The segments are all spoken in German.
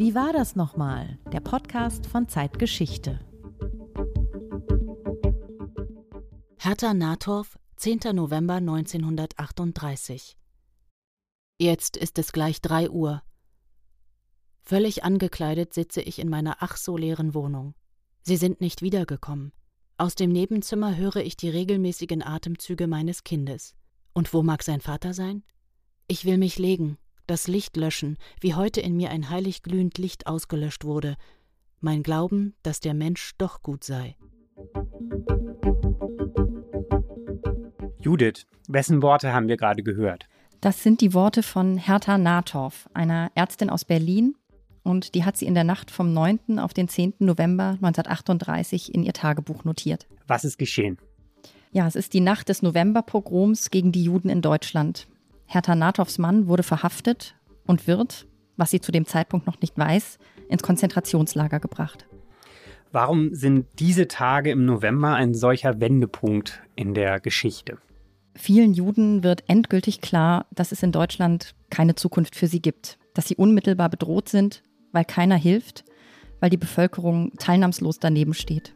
Wie war das nochmal? Der Podcast von Zeitgeschichte. Hertha Nathorf, 10. November 1938. Jetzt ist es gleich 3 Uhr. Völlig angekleidet sitze ich in meiner ach so leeren Wohnung. Sie sind nicht wiedergekommen. Aus dem Nebenzimmer höre ich die regelmäßigen Atemzüge meines Kindes. Und wo mag sein Vater sein? Ich will mich legen, das Licht löschen, wie heute in mir ein heilig glühend Licht ausgelöscht wurde. Mein Glauben, dass der Mensch doch gut sei. Judith, wessen Worte haben wir gerade gehört? Das sind die Worte von Hertha Nathorf, einer Ärztin aus Berlin. Und die hat sie in der Nacht vom 9. auf den 10. November 1938 in ihr Tagebuch notiert. Was ist geschehen? Ja, es ist die Nacht des Novemberpogroms gegen die Juden in Deutschland. Hertha Nathorfs Mann wurde verhaftet und wird, was sie zu dem Zeitpunkt noch nicht weiß, ins Konzentrationslager gebracht. Warum sind diese Tage im November ein solcher Wendepunkt in der Geschichte? Vielen Juden wird endgültig klar, dass es in Deutschland keine Zukunft für sie gibt, dass sie unmittelbar bedroht sind, weil keiner hilft, weil die Bevölkerung teilnahmslos daneben steht.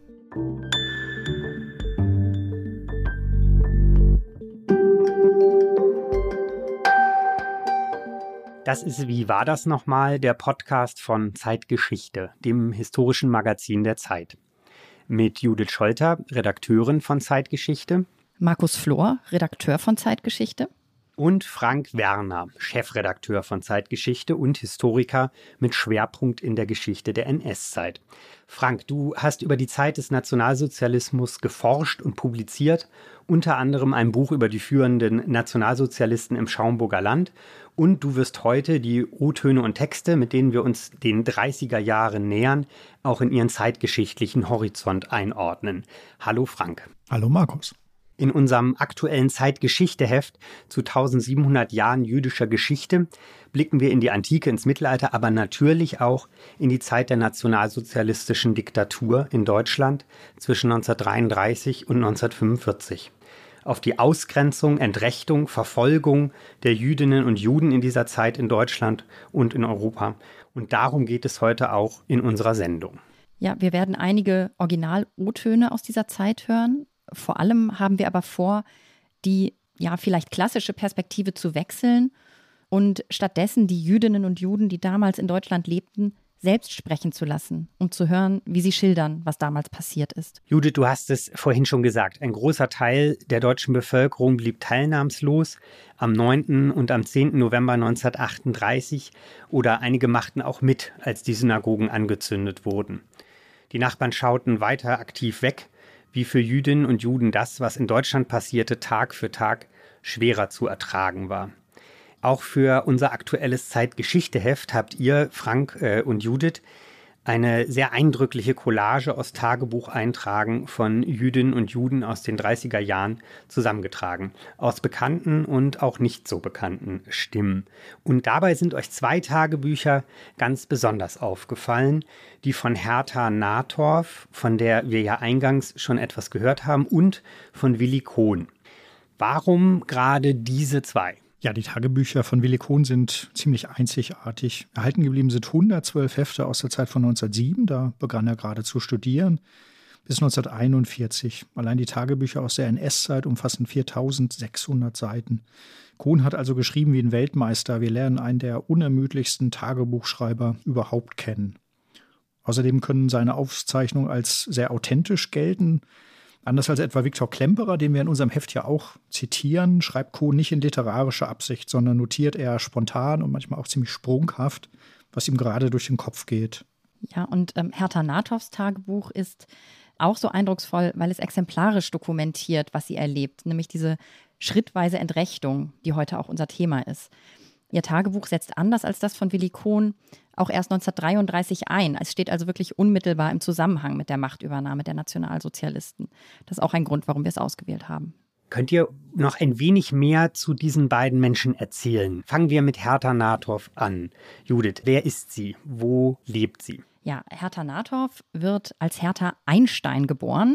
Das ist Wie war das nochmal? Der Podcast von Zeitgeschichte, dem historischen Magazin der Zeit. Mit Judith Scholter, Redakteurin von Zeitgeschichte. Markus Flor, Redakteur von Zeitgeschichte. Und Frank Werner, Chefredakteur von Zeitgeschichte und Historiker mit Schwerpunkt in der Geschichte der NS-Zeit. Frank, du hast über die Zeit des Nationalsozialismus geforscht und publiziert, unter anderem ein Buch über die führenden Nationalsozialisten im Schaumburger Land. Und du wirst heute die O-Töne und Texte, mit denen wir uns den 30er Jahren nähern, auch in ihren zeitgeschichtlichen Horizont einordnen. Hallo Frank. Hallo Markus. In unserem aktuellen Zeitgeschichte-Heft zu 1700 Jahren jüdischer Geschichte blicken wir in die Antike, ins Mittelalter, aber natürlich auch in die Zeit der nationalsozialistischen Diktatur in Deutschland zwischen 1933 und 1945. Auf die Ausgrenzung, Entrechtung, Verfolgung der Jüdinnen und Juden in dieser Zeit in Deutschland und in Europa. Und darum geht es heute auch in unserer Sendung. Ja, wir werden einige Original-O-Töne aus dieser Zeit hören. Vor allem haben wir aber vor, die vielleicht klassische Perspektive zu wechseln und stattdessen die Jüdinnen und Juden, die damals in Deutschland lebten, selbst sprechen zu lassen, um zu hören, wie sie schildern, was damals passiert ist. Judith, du hast es vorhin schon gesagt, ein großer Teil der deutschen Bevölkerung blieb teilnahmslos am 9. und am 10. November 1938 oder einige machten auch mit, als die Synagogen angezündet wurden. Die Nachbarn schauten weiter aktiv weg, wie für Jüdinnen und Juden das, was in Deutschland passierte, Tag für Tag schwerer zu ertragen war. Auch für unser aktuelles Zeitgeschichte-Heft habt ihr, Frank und Judith, eine sehr eindrückliche Collage aus Tagebucheintragen von Jüdinnen und Juden aus den 30er Jahren zusammengetragen. Aus bekannten und auch nicht so bekannten Stimmen. Und dabei sind euch 2 Tagebücher ganz besonders aufgefallen. Die von Hertha Nathorf, von der wir ja eingangs schon etwas gehört haben, und von Willi Kohn. Warum gerade diese 2? Ja, die Tagebücher von Willi Kohn sind ziemlich einzigartig. Erhalten geblieben sind 112 Hefte aus der Zeit von 1907, da begann er gerade zu studieren, bis 1941. Allein die Tagebücher aus der NS-Zeit umfassen 4600 Seiten. Kohn hat also geschrieben wie ein Weltmeister. Wir lernen einen der unermüdlichsten Tagebuchschreiber überhaupt kennen. Außerdem können seine Aufzeichnungen als sehr authentisch gelten. Anders als etwa Viktor Klemperer, den wir in unserem Heft ja auch zitieren, schreibt Kohn nicht in literarischer Absicht, sondern notiert eher spontan und manchmal auch ziemlich sprunghaft, was ihm gerade durch den Kopf geht. Ja, und Hertha Nathorfs Tagebuch ist auch so eindrucksvoll, weil es exemplarisch dokumentiert, was sie erlebt, nämlich diese schrittweise Entrechtung, die heute auch unser Thema ist. Ihr Tagebuch setzt anders als das von Willi Kohn auch erst 1933 ein. Es steht also wirklich unmittelbar im Zusammenhang mit der Machtübernahme der Nationalsozialisten. Das ist auch ein Grund, warum wir es ausgewählt haben. Könnt ihr noch ein wenig mehr zu diesen beiden Menschen erzählen? Fangen wir mit Hertha Nathorf an. Judith, wer ist sie? Wo lebt sie? Ja, Hertha Nathorf wird als Hertha Einstein geboren,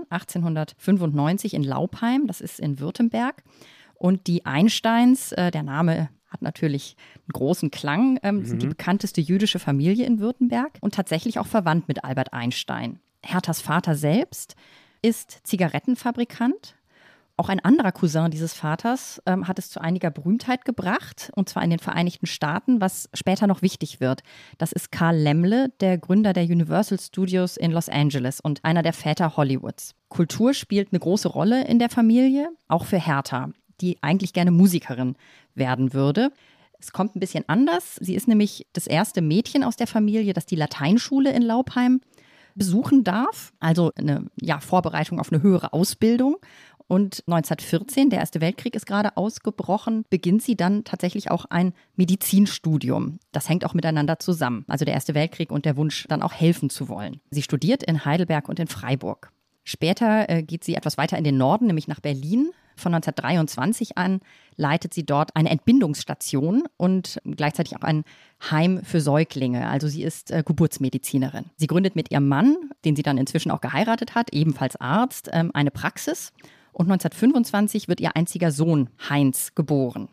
1895 in Laupheim, das ist in Württemberg. Und die Einsteins, der Name hat natürlich einen großen Klang, sind die bekannteste jüdische Familie in Württemberg und tatsächlich auch verwandt mit Albert Einstein. Herthas Vater selbst ist Zigarettenfabrikant. Auch ein anderer Cousin dieses Vaters hat es zu einiger Berühmtheit gebracht, und zwar in den Vereinigten Staaten, was später noch wichtig wird. Das ist Carl Laemmle, der Gründer der Universal Studios in Los Angeles und einer der Väter Hollywoods. Kultur spielt eine große Rolle in der Familie, auch für Hertha, die eigentlich gerne Musikerin werden würde. Es kommt ein bisschen anders. Sie ist nämlich das erste Mädchen aus der Familie, das die Lateinschule in Laupheim besuchen darf, also eine Vorbereitung auf eine höhere Ausbildung. Und 1914, der Erste Weltkrieg ist gerade ausgebrochen, beginnt sie dann tatsächlich auch ein Medizinstudium. Das hängt auch miteinander zusammen. Also der Erste Weltkrieg und der Wunsch, dann auch helfen zu wollen. Sie studiert in Heidelberg und in Freiburg. Später geht sie etwas weiter in den Norden, nämlich nach Berlin. Von 1923 an leitet sie dort eine Entbindungsstation und gleichzeitig auch ein Heim für Säuglinge. Also sie ist Geburtsmedizinerin. Sie gründet mit ihrem Mann, den sie dann inzwischen auch geheiratet hat, ebenfalls Arzt, eine Praxis. Und 1925 wird ihr einziger Sohn Heinz geboren.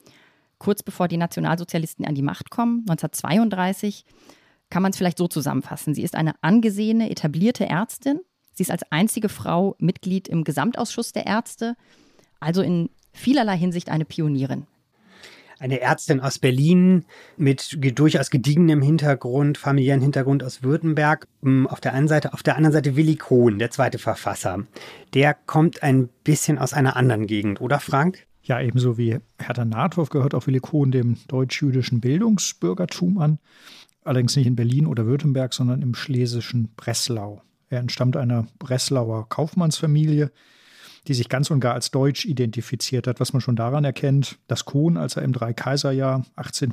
Kurz bevor die Nationalsozialisten an die Macht kommen, 1932, kann man es vielleicht so zusammenfassen. Sie ist eine angesehene, etablierte Ärztin. Sie ist als einzige Frau Mitglied im Gesamtausschuss der Ärzte, also in vielerlei Hinsicht eine Pionierin. Eine Ärztin aus Berlin mit durchaus gediegenem Hintergrund, familiären Hintergrund aus Württemberg. Auf der einen Seite, auf der anderen Seite Willi Kohn, der zweite Verfasser. Der kommt ein bisschen aus einer anderen Gegend, oder Frank? Ja, ebenso wie Hertha Nathorf gehört auch Willi Kohn dem deutsch-jüdischen Bildungsbürgertum an. Allerdings nicht in Berlin oder Württemberg, sondern im schlesischen Breslau. Er entstammt einer Breslauer Kaufmannsfamilie, die sich ganz und gar als deutsch identifiziert hat, was man schon daran erkennt, dass Kohn, als er im Dreikaiserjahr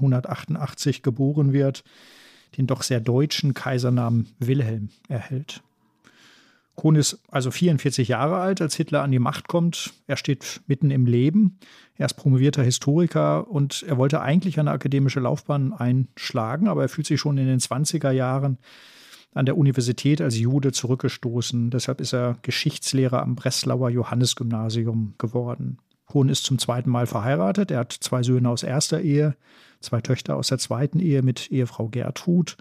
1888 geboren wird, den doch sehr deutschen Kaisernamen Wilhelm erhält. Kohn ist also 44 Jahre alt, als Hitler an die Macht kommt. Er steht mitten im Leben. Er ist promovierter Historiker und er wollte eigentlich eine akademische Laufbahn einschlagen, aber er fühlt sich schon in den 20er Jahren an der Universität als Jude zurückgestoßen. Deshalb ist er Geschichtslehrer am Breslauer Johannesgymnasium geworden. Kohn ist zum zweiten Mal verheiratet. Er hat 2 Söhne aus erster Ehe, 2 Töchter aus der zweiten Ehe mit Ehefrau Gertrud.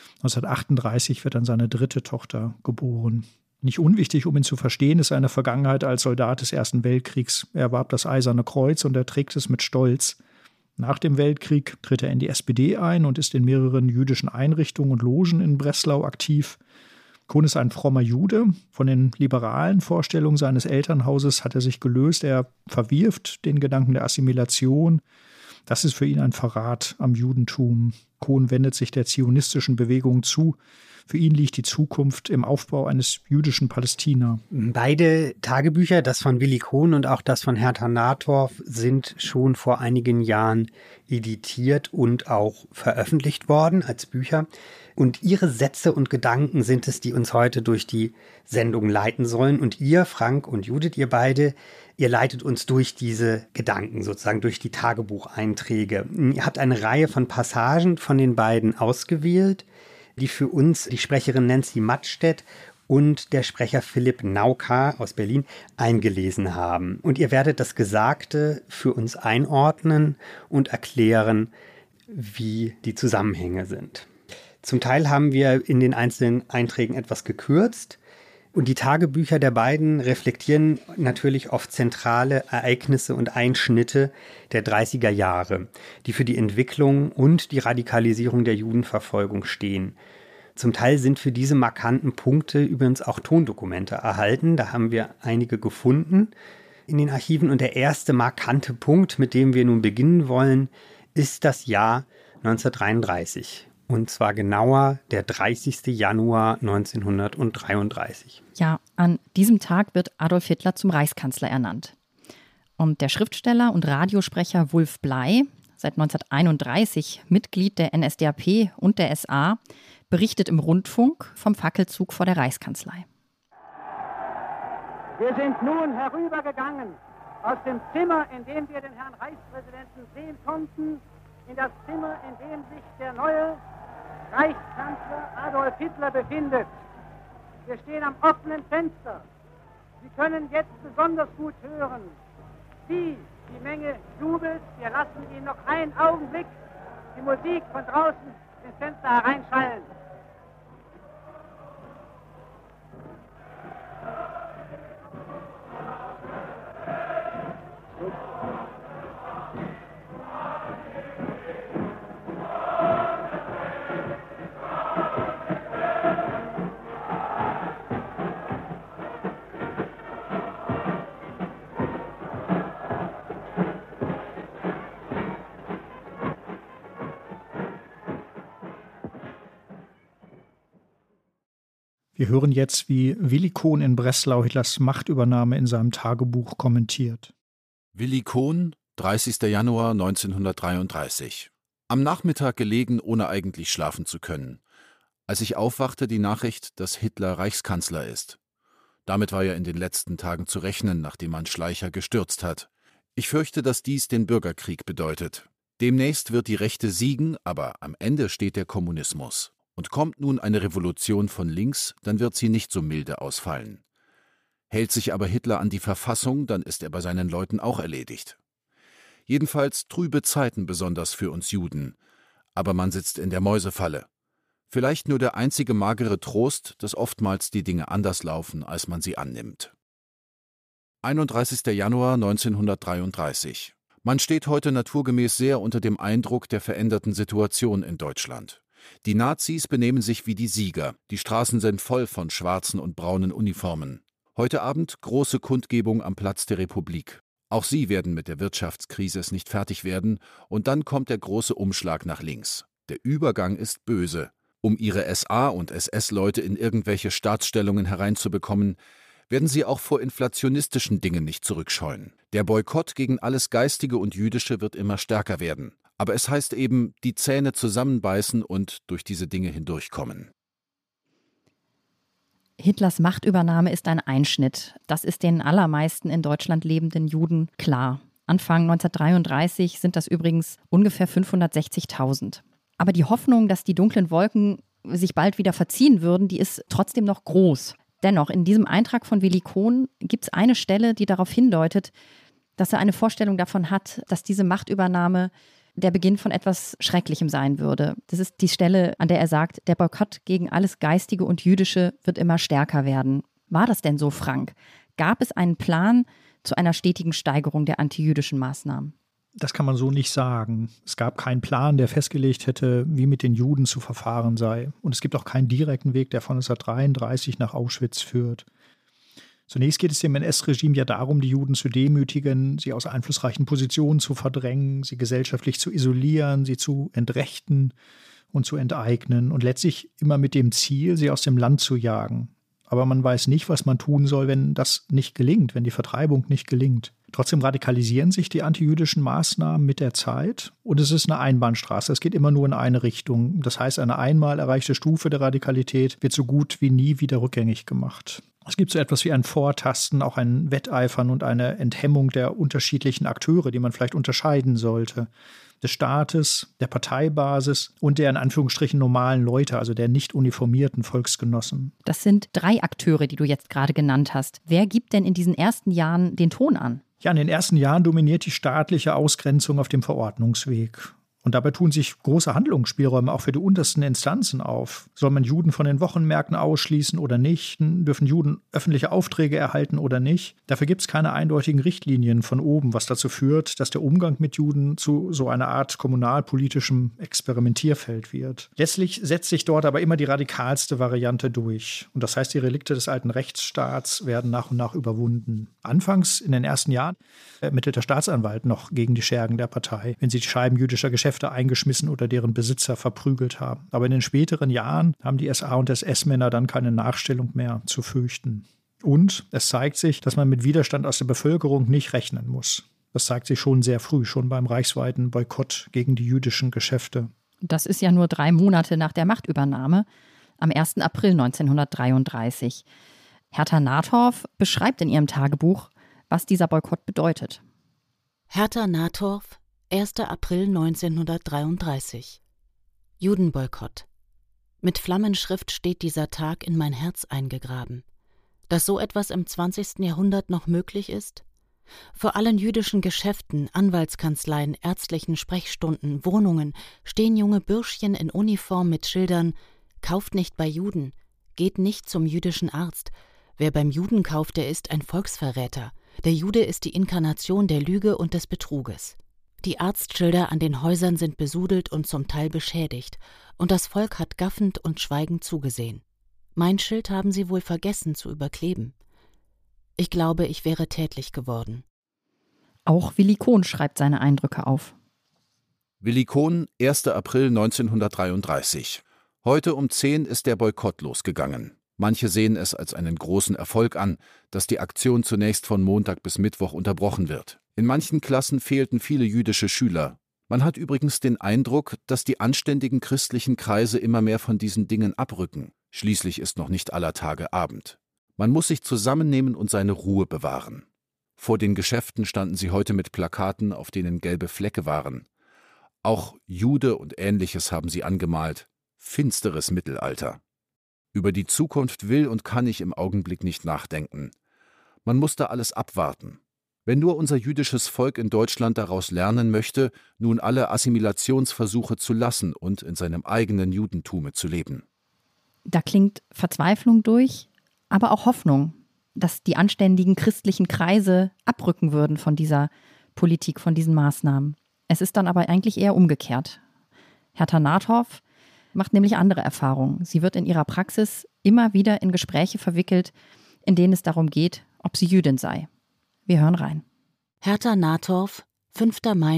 1938 wird dann seine 3. Tochter geboren. Nicht unwichtig, um ihn zu verstehen, ist seine Vergangenheit als Soldat des Ersten Weltkriegs. Er erwarb das Eiserne Kreuz und er trägt es mit Stolz. Nach dem Weltkrieg tritt er in die SPD ein und ist in mehreren jüdischen Einrichtungen und Logen in Breslau aktiv. Kohn ist ein frommer Jude. Von den liberalen Vorstellungen seines Elternhauses hat er sich gelöst. Er verwirft den Gedanken der Assimilation. Das ist für ihn ein Verrat am Judentum. Kohn wendet sich der zionistischen Bewegung zu. Für ihn liegt die Zukunft im Aufbau eines jüdischen Palästina. Beide Tagebücher, das von Willi Kohn und auch das von Hertha Nathorf, sind schon vor einigen Jahren editiert und auch veröffentlicht worden als Bücher. Und ihre Sätze und Gedanken sind es, die uns heute durch die Sendung leiten sollen. Und ihr, Frank und Judith, ihr beide, ihr leitet uns durch diese Gedanken, sozusagen durch die Tagebucheinträge. Ihr habt eine Reihe von Passagen von den beiden ausgewählt, die für uns die Sprecherin Nancy Mattstedt und der Sprecher Philipp Nauka aus Berlin eingelesen haben. Und ihr werdet das Gesagte für uns einordnen und erklären, wie die Zusammenhänge sind. Zum Teil haben wir in den einzelnen Einträgen etwas gekürzt. Und die Tagebücher der beiden reflektieren natürlich oft zentrale Ereignisse und Einschnitte der 30er Jahre, die für die Entwicklung und die Radikalisierung der Judenverfolgung stehen. Zum Teil sind für diese markanten Punkte übrigens auch Tondokumente erhalten. Da haben wir einige gefunden in den Archiven. Und der erste markante Punkt, mit dem wir nun beginnen wollen, ist das Jahr 1933. Und zwar genauer der 30. Januar 1933. Ja, an diesem Tag wird Adolf Hitler zum Reichskanzler ernannt. Und der Schriftsteller und Radiosprecher Wulf Bley, seit 1931 Mitglied der NSDAP und der SA, berichtet im Rundfunk vom Fackelzug vor der Reichskanzlei. Wir sind nun herübergegangen aus dem Zimmer, in dem wir den Herrn Reichspräsidenten sehen konnten, in das Zimmer, in dem sich der neue Reichskanzler Adolf Hitler befindet. Wir stehen am offenen Fenster. Sie können jetzt besonders gut hören, wie Die Menge jubelt. Wir lassen Ihnen noch einen Augenblick die Musik von draußen ins Fenster hereinschallen. Wir hören jetzt, wie Willi Kohn in Breslau Hitlers Machtübernahme in seinem Tagebuch kommentiert. Willi Kohn, 30. Januar 1933. Am Nachmittag gelegen, ohne eigentlich schlafen zu können. Als ich aufwachte, die Nachricht, dass Hitler Reichskanzler ist. Damit war ja in den letzten Tagen zu rechnen, nachdem man Schleicher gestürzt hat. Ich fürchte, dass dies den Bürgerkrieg bedeutet. Demnächst wird die Rechte siegen, aber am Ende steht der Kommunismus. Und kommt nun eine Revolution von links, dann wird sie nicht so milde ausfallen. Hält sich aber Hitler an die Verfassung, dann ist er bei seinen Leuten auch erledigt. Jedenfalls trübe Zeiten besonders für uns Juden. Aber man sitzt in der Mäusefalle. Vielleicht nur der einzige magere Trost, dass oftmals die Dinge anders laufen, als man sie annimmt. 31. Januar 1933. Man steht heute naturgemäß sehr unter dem Eindruck der veränderten Situation in Deutschland. Die Nazis benehmen sich wie die Sieger. Die Straßen sind voll von schwarzen und braunen Uniformen. Heute Abend große Kundgebung am Platz der Republik. Auch sie werden mit der Wirtschaftskrise nicht fertig werden. Und dann kommt der große Umschlag nach links. Der Übergang ist böse. Um ihre SA- und SS-Leute in irgendwelche Staatsstellungen hereinzubekommen, werden sie auch vor inflationistischen Dingen nicht zurückscheuen. Der Boykott gegen alles Geistige und Jüdische wird immer stärker werden. Aber es heißt eben, die Zähne zusammenbeißen und durch diese Dinge hindurchkommen. Hitlers Machtübernahme ist ein Einschnitt. Das ist den allermeisten in Deutschland lebenden Juden klar. Anfang 1933 sind das übrigens ungefähr 560.000. Aber die Hoffnung, dass die dunklen Wolken sich bald wieder verziehen würden, die ist trotzdem noch groß. Dennoch, in diesem Eintrag von Willi Kohn gibt es eine Stelle, die darauf hindeutet, dass er eine Vorstellung davon hat, dass diese Machtübernahme der Beginn von etwas Schrecklichem sein würde. Das ist die Stelle, an der er sagt, der Boykott gegen alles Geistige und Jüdische wird immer stärker werden. War das denn so, Frank? Gab es einen Plan zu einer stetigen Steigerung der antijüdischen Maßnahmen? Das kann man so nicht sagen. Es gab keinen Plan, der festgelegt hätte, wie mit den Juden zu verfahren sei. Und es gibt auch keinen direkten Weg, der von 1933 nach Auschwitz führt. Zunächst geht es dem NS-Regime ja darum, die Juden zu demütigen, sie aus einflussreichen Positionen zu verdrängen, sie gesellschaftlich zu isolieren, sie zu entrechten und zu enteignen und letztlich immer mit dem Ziel, sie aus dem Land zu jagen. Aber man weiß nicht, was man tun soll, wenn das nicht gelingt, wenn die Vertreibung nicht gelingt. Trotzdem radikalisieren sich die antijüdischen Maßnahmen mit der Zeit und es ist eine Einbahnstraße. Es geht immer nur in eine Richtung. Das heißt, eine einmal erreichte Stufe der Radikalität wird so gut wie nie wieder rückgängig gemacht. Es gibt so etwas wie ein Vortasten, auch ein Wetteifern und eine Enthemmung der unterschiedlichen Akteure, die man vielleicht unterscheiden sollte. Des Staates, der Parteibasis und der in Anführungsstrichen normalen Leute, also der nicht uniformierten Volksgenossen. Das sind 3 Akteure, die du jetzt gerade genannt hast. Wer gibt denn in diesen ersten Jahren den Ton an? Ja, in den ersten Jahren dominiert die staatliche Ausgrenzung auf dem Verordnungsweg. Und dabei tun sich große Handlungsspielräume auch für die untersten Instanzen auf. Soll man Juden von den Wochenmärkten ausschließen oder nicht? Dürfen Juden öffentliche Aufträge erhalten oder nicht? Dafür gibt es keine eindeutigen Richtlinien von oben, was dazu führt, dass der Umgang mit Juden zu so einer Art kommunalpolitischem Experimentierfeld wird. Letztlich setzt sich dort aber immer die radikalste Variante durch. Und das heißt, die Relikte des alten Rechtsstaats werden nach und nach überwunden. Anfangs, in den ersten Jahren, ermittelt der Staatsanwalt noch gegen die Schergen der Partei, wenn sie die Scheiben jüdischer Geschäfte eingeschmissen oder deren Besitzer verprügelt haben. Aber in den späteren Jahren haben die SA- und SS-Männer dann keine Nachstellung mehr zu fürchten. Und es zeigt sich, dass man mit Widerstand aus der Bevölkerung nicht rechnen muss. Das zeigt sich schon sehr früh, schon beim reichsweiten Boykott gegen die jüdischen Geschäfte. Das ist ja nur 3 Monate nach der Machtübernahme, am 1. April 1933. Hertha Nathorf beschreibt in ihrem Tagebuch, was dieser Boykott bedeutet. Hertha Nathorf, 1. April 1933. Judenboykott. Mit Flammenschrift steht dieser Tag in mein Herz eingegraben. Dass so etwas im 20. Jahrhundert noch möglich ist? Vor allen jüdischen Geschäften, Anwaltskanzleien, ärztlichen Sprechstunden, Wohnungen stehen junge Bürschchen in Uniform mit Schildern: Kauft nicht bei Juden, geht nicht zum jüdischen Arzt. Wer beim Juden kauft, der ist ein Volksverräter. Der Jude ist die Inkarnation der Lüge und des Betruges. Die Arztschilder an den Häusern sind besudelt und zum Teil beschädigt, und das Volk hat gaffend und schweigend zugesehen. Mein Schild haben sie wohl vergessen zu überkleben. Ich glaube, ich wäre tätlich geworden. Auch Willi Kohn schreibt seine Eindrücke auf. Willi Kohn, 1. April 1933. Heute um 10 ist der Boykott losgegangen. Manche sehen es als einen großen Erfolg an, dass die Aktion zunächst von Montag bis Mittwoch unterbrochen wird. In manchen Klassen fehlten viele jüdische Schüler. Man hat übrigens den Eindruck, dass die anständigen christlichen Kreise immer mehr von diesen Dingen abrücken. Schließlich ist noch nicht aller Tage Abend. Man muss sich zusammennehmen und seine Ruhe bewahren. Vor den Geschäften standen sie heute mit Plakaten, auf denen gelbe Flecke waren. Auch Jude und Ähnliches haben sie angemalt. Finsteres Mittelalter. Über die Zukunft will und kann ich im Augenblick nicht nachdenken. Man muss da alles abwarten. Wenn nur unser jüdisches Volk in Deutschland daraus lernen möchte, nun alle Assimilationsversuche zu lassen und in seinem eigenen Judentume zu leben. Da klingt Verzweiflung durch, aber auch Hoffnung, dass die anständigen christlichen Kreise abrücken würden von dieser Politik, von diesen Maßnahmen. Es ist dann aber eigentlich eher umgekehrt. Hertha Nathorf macht nämlich andere Erfahrungen. Sie wird in ihrer Praxis immer wieder in Gespräche verwickelt, in denen es darum geht, ob sie Jüdin sei. Wir hören rein. Hertha Nathorf, 5. Mai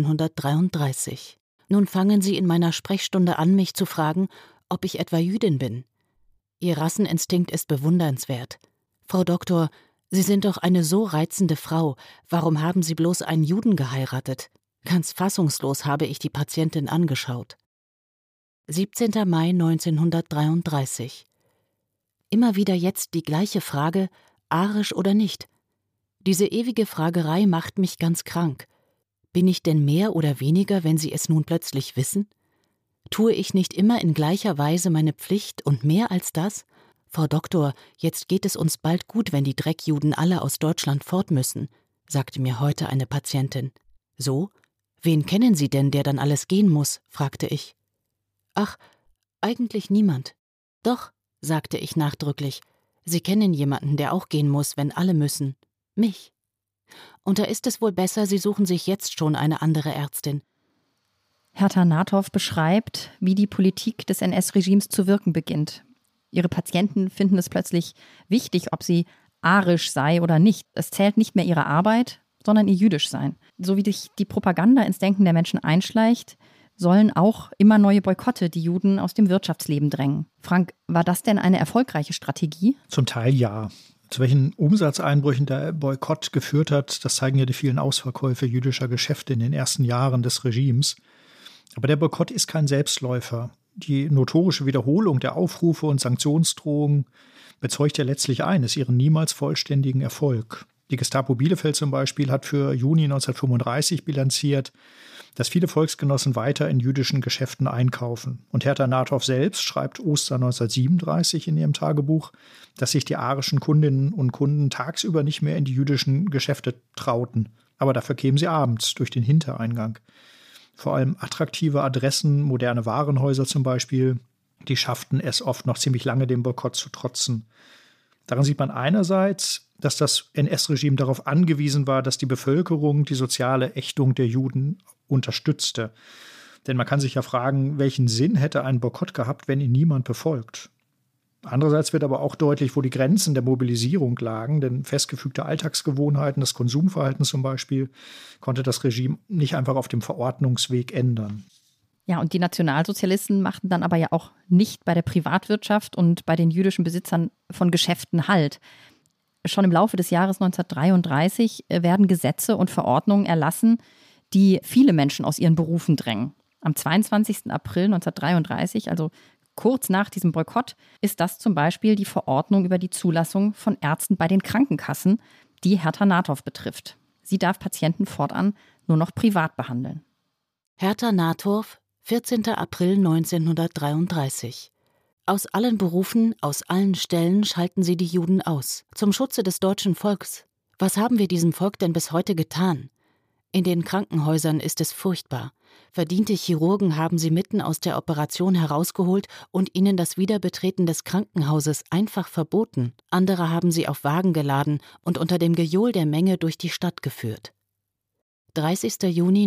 1933. Nun fangen Sie in meiner Sprechstunde an, mich zu fragen, ob ich etwa Jüdin bin. Ihr Rasseninstinkt ist bewundernswert. Frau Doktor, Sie sind doch eine so reizende Frau. Warum haben Sie bloß einen Juden geheiratet? Ganz fassungslos habe ich die Patientin angeschaut. 17. Mai 1933. Immer wieder jetzt die gleiche Frage, arisch oder nicht. Diese ewige Fragerei macht mich ganz krank. Bin ich denn mehr oder weniger, wenn Sie es nun plötzlich wissen? Tue ich nicht immer in gleicher Weise meine Pflicht und mehr als das? Frau Doktor, jetzt geht es uns bald gut, wenn die Dreckjuden alle aus Deutschland fort müssen, sagte mir heute eine Patientin. So? Wen kennen Sie denn, der dann alles gehen muss? Fragte ich. Ach, eigentlich niemand. Doch, sagte ich nachdrücklich, Sie kennen jemanden, der auch gehen muss, wenn alle müssen. Mich. Und da ist es wohl besser, Sie suchen sich jetzt schon eine andere Ärztin. Hertha Nathorf beschreibt, wie die Politik des NS-Regimes zu wirken beginnt. Ihre Patienten finden es plötzlich wichtig, ob sie arisch sei oder nicht. Es zählt nicht mehr ihre Arbeit, sondern ihr Jüdischsein. So wie sich die Propaganda ins Denken der Menschen einschleicht, sollen auch immer neue Boykotte die Juden aus dem Wirtschaftsleben drängen. Frank, war das denn eine erfolgreiche Strategie? Zum Teil ja. Zu welchen Umsatzeinbrüchen der Boykott geführt hat, das zeigen ja die vielen Ausverkäufe jüdischer Geschäfte in den ersten Jahren des Regimes. Aber der Boykott ist kein Selbstläufer. Die notorische Wiederholung der Aufrufe und Sanktionsdrohungen bezeugt ja letztlich eines, ihren niemals vollständigen Erfolg. Die Gestapo Bielefeld zum Beispiel hat für Juni 1935 bilanziert, dass viele Volksgenossen weiter in jüdischen Geschäften einkaufen. Und Hertha Nathorf selbst schreibt Ostern 1937 in ihrem Tagebuch, dass sich die arischen Kundinnen und Kunden tagsüber nicht mehr in die jüdischen Geschäfte trauten. Aber dafür kämen sie abends durch den Hintereingang. Vor allem attraktive Adressen, moderne Warenhäuser zum Beispiel, die schafften es oft noch ziemlich lange, dem Boykott zu trotzen. Daran sieht man einerseits, dass das NS-Regime darauf angewiesen war, dass die Bevölkerung die soziale Ächtung der Juden unterstützte. Denn man kann sich ja fragen, welchen Sinn hätte ein Boykott gehabt, wenn ihn niemand befolgt? Andererseits wird aber auch deutlich, wo die Grenzen der Mobilisierung lagen, denn festgefügte Alltagsgewohnheiten, das Konsumverhalten zum Beispiel, konnte das Regime nicht einfach auf dem Verordnungsweg ändern. Ja, und die Nationalsozialisten machten dann aber ja auch nicht bei der Privatwirtschaft und bei den jüdischen Besitzern von Geschäften Halt. Schon im Laufe des Jahres 1933 werden Gesetze und Verordnungen erlassen, die viele Menschen aus ihren Berufen drängen. Am 22. April 1933, also kurz nach diesem Boykott, ist das zum Beispiel die Verordnung über die Zulassung von Ärzten bei den Krankenkassen, die Hertha Nathorf betrifft. Sie darf Patienten fortan nur noch privat behandeln. Hertha Nathorf, 14. April 1933. Aus allen Berufen, aus allen Stellen schalten sie die Juden aus. Zum Schutze des deutschen Volks. Was haben wir diesem Volk denn bis heute getan? In den Krankenhäusern ist es furchtbar. Verdiente Chirurgen haben sie mitten aus der Operation herausgeholt und ihnen das Wiederbetreten des Krankenhauses einfach verboten. Andere haben sie auf Wagen geladen und unter dem Gejohl der Menge durch die Stadt geführt. 30. Juni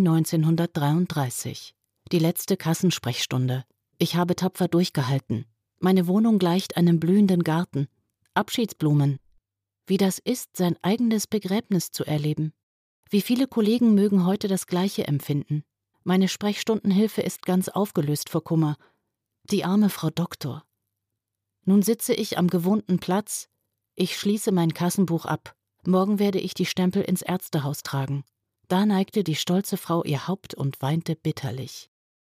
1933. Die letzte Kassensprechstunde. Ich habe tapfer durchgehalten. Meine Wohnung gleicht einem blühenden Garten. Abschiedsblumen. Wie das ist, sein eigenes Begräbnis zu erleben. Wie viele Kollegen mögen heute das Gleiche empfinden? Meine Sprechstundenhilfe ist ganz aufgelöst vor Kummer. Die arme Frau Doktor. Nun sitze ich am gewohnten Platz. Ich schließe mein Kassenbuch ab. Morgen werde ich die Stempel ins Ärztehaus tragen. Da neigte die stolze Frau ihr Haupt und weinte bitterlich.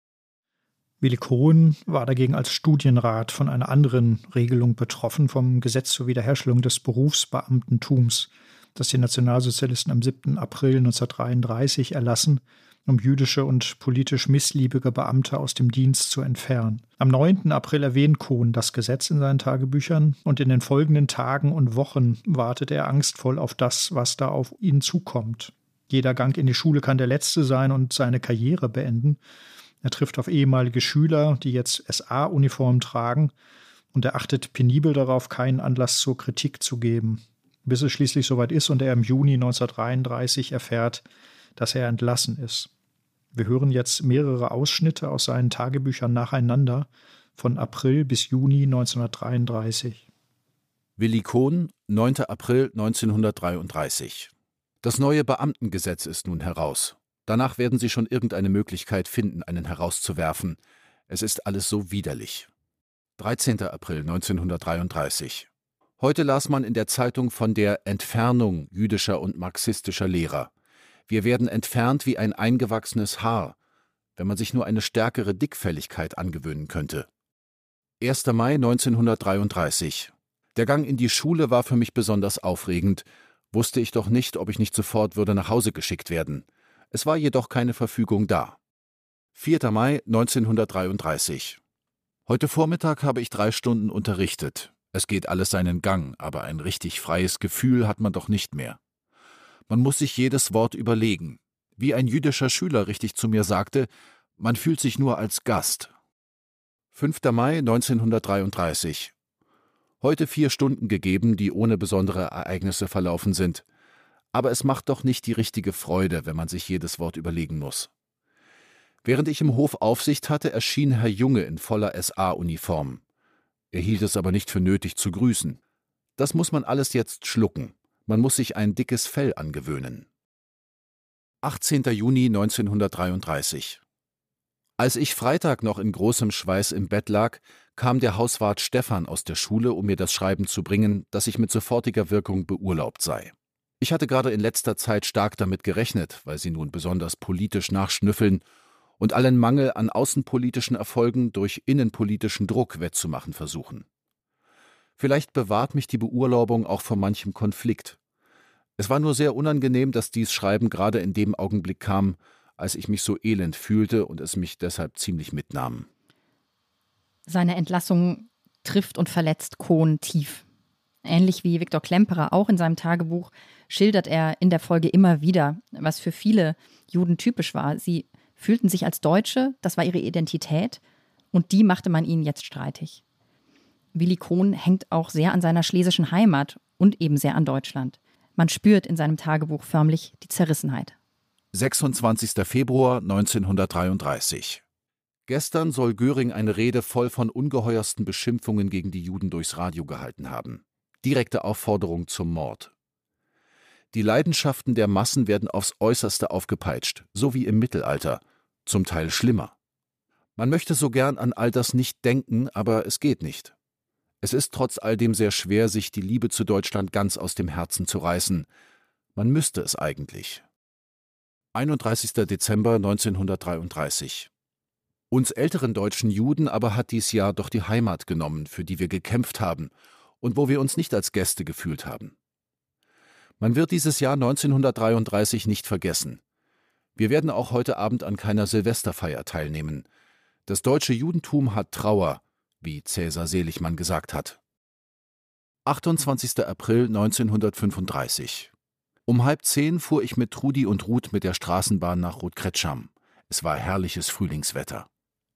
Willi Cohn war dagegen als Studienrat von einer anderen Regelung betroffen, vom Gesetz zur Wiederherstellung des Berufsbeamtentums, das die Nationalsozialisten am 7. April 1933 erlassen, um jüdische und politisch missliebige Beamte aus dem Dienst zu entfernen. Am 9. April erwähnt Cohn das Gesetz in seinen Tagebüchern und in den folgenden Tagen und Wochen wartet er angstvoll auf das, was da auf ihn zukommt. Jeder Gang in die Schule kann der letzte sein und seine Karriere beenden. Er trifft auf ehemalige Schüler, die jetzt SA-Uniform tragen, und er achtet penibel darauf, keinen Anlass zur Kritik zu geben, bis es schließlich soweit ist und er im Juni 1933 erfährt, dass er entlassen ist. Wir hören jetzt mehrere Ausschnitte aus seinen Tagebüchern nacheinander von April bis Juni 1933. Willi Cohn, 9. April 1933. Das neue Beamtengesetz ist nun heraus. Danach werden Sie schon irgendeine Möglichkeit finden, einen herauszuwerfen. Es ist alles so widerlich. 13. April 1933. Heute las man in der Zeitung von der Entfernung jüdischer und marxistischer Lehrer. Wir werden entfernt wie ein eingewachsenes Haar, wenn man sich nur eine stärkere Dickfelligkeit angewöhnen könnte. 1. Mai 1933. Der Gang in die Schule war für mich besonders aufregend, wusste ich doch nicht, ob ich nicht sofort würde nach Hause geschickt werden. Es war jedoch keine Verfügung da. 4. Mai 1933. Heute Vormittag habe ich 3 Stunden unterrichtet. Es geht alles seinen Gang, aber ein richtig freies Gefühl hat man doch nicht mehr. Man muss sich jedes Wort überlegen. Wie ein jüdischer Schüler richtig zu mir sagte, man fühlt sich nur als Gast. 5. Mai 1933. Heute 4 Stunden gegeben, die ohne besondere Ereignisse verlaufen sind. Aber es macht doch nicht die richtige Freude, wenn man sich jedes Wort überlegen muss. Während ich im Hof Aufsicht hatte, erschien Herr Junge in voller SA-Uniform. Er hielt es aber nicht für nötig zu grüßen. Das muss man alles jetzt schlucken. Man muss sich ein dickes Fell angewöhnen. 18. Juni 1933. Als ich Freitag noch in großem Schweiß im Bett lag, kam der Hauswart Stefan aus der Schule, um mir das Schreiben zu bringen, dass ich mit sofortiger Wirkung beurlaubt sei. Ich hatte gerade in letzter Zeit stark damit gerechnet, weil sie nun besonders politisch nachschnüffeln und allen Mangel an außenpolitischen Erfolgen durch innenpolitischen Druck wettzumachen versuchen. Vielleicht bewahrt mich die Beurlaubung auch vor manchem Konflikt. Es war nur sehr unangenehm, dass dies Schreiben gerade in dem Augenblick kam, als ich mich so elend fühlte und es mich deshalb ziemlich mitnahm. Seine Entlassung trifft und verletzt Cohn tief. Ähnlich wie Viktor Klemperer auch in seinem Tagebuch schildert er in der Folge immer wieder, was für viele Juden typisch war. Sie fühlten sich als Deutsche, das war ihre Identität, und die machte man ihnen jetzt streitig. Willi Cohn hängt auch sehr an seiner schlesischen Heimat und eben sehr an Deutschland. Man spürt in seinem Tagebuch förmlich die Zerrissenheit. 26. Februar 1933. Gestern soll Göring eine Rede voll von ungeheuersten Beschimpfungen gegen die Juden durchs Radio gehalten haben. Direkte Aufforderung zum Mord. Die Leidenschaften der Massen werden aufs Äußerste aufgepeitscht, so wie im Mittelalter, zum Teil schlimmer. Man möchte so gern an all das nicht denken, aber es geht nicht. Es ist trotz all dem sehr schwer, sich die Liebe zu Deutschland ganz aus dem Herzen zu reißen. Man müsste es eigentlich. 31. Dezember 1933. Uns älteren deutschen Juden aber hat dies Jahr doch die Heimat genommen, für die wir gekämpft haben und wo wir uns nicht als Gäste gefühlt haben. Man wird dieses Jahr 1933 nicht vergessen. Wir werden auch heute Abend an keiner Silvesterfeier teilnehmen. Das deutsche Judentum hat Trauer, wie Cäsar Seligmann gesagt hat. 28. April 1935. Um 9:30 fuhr ich mit Trudi und Ruth mit der Straßenbahn nach Rotkretscham. Es war herrliches Frühlingswetter.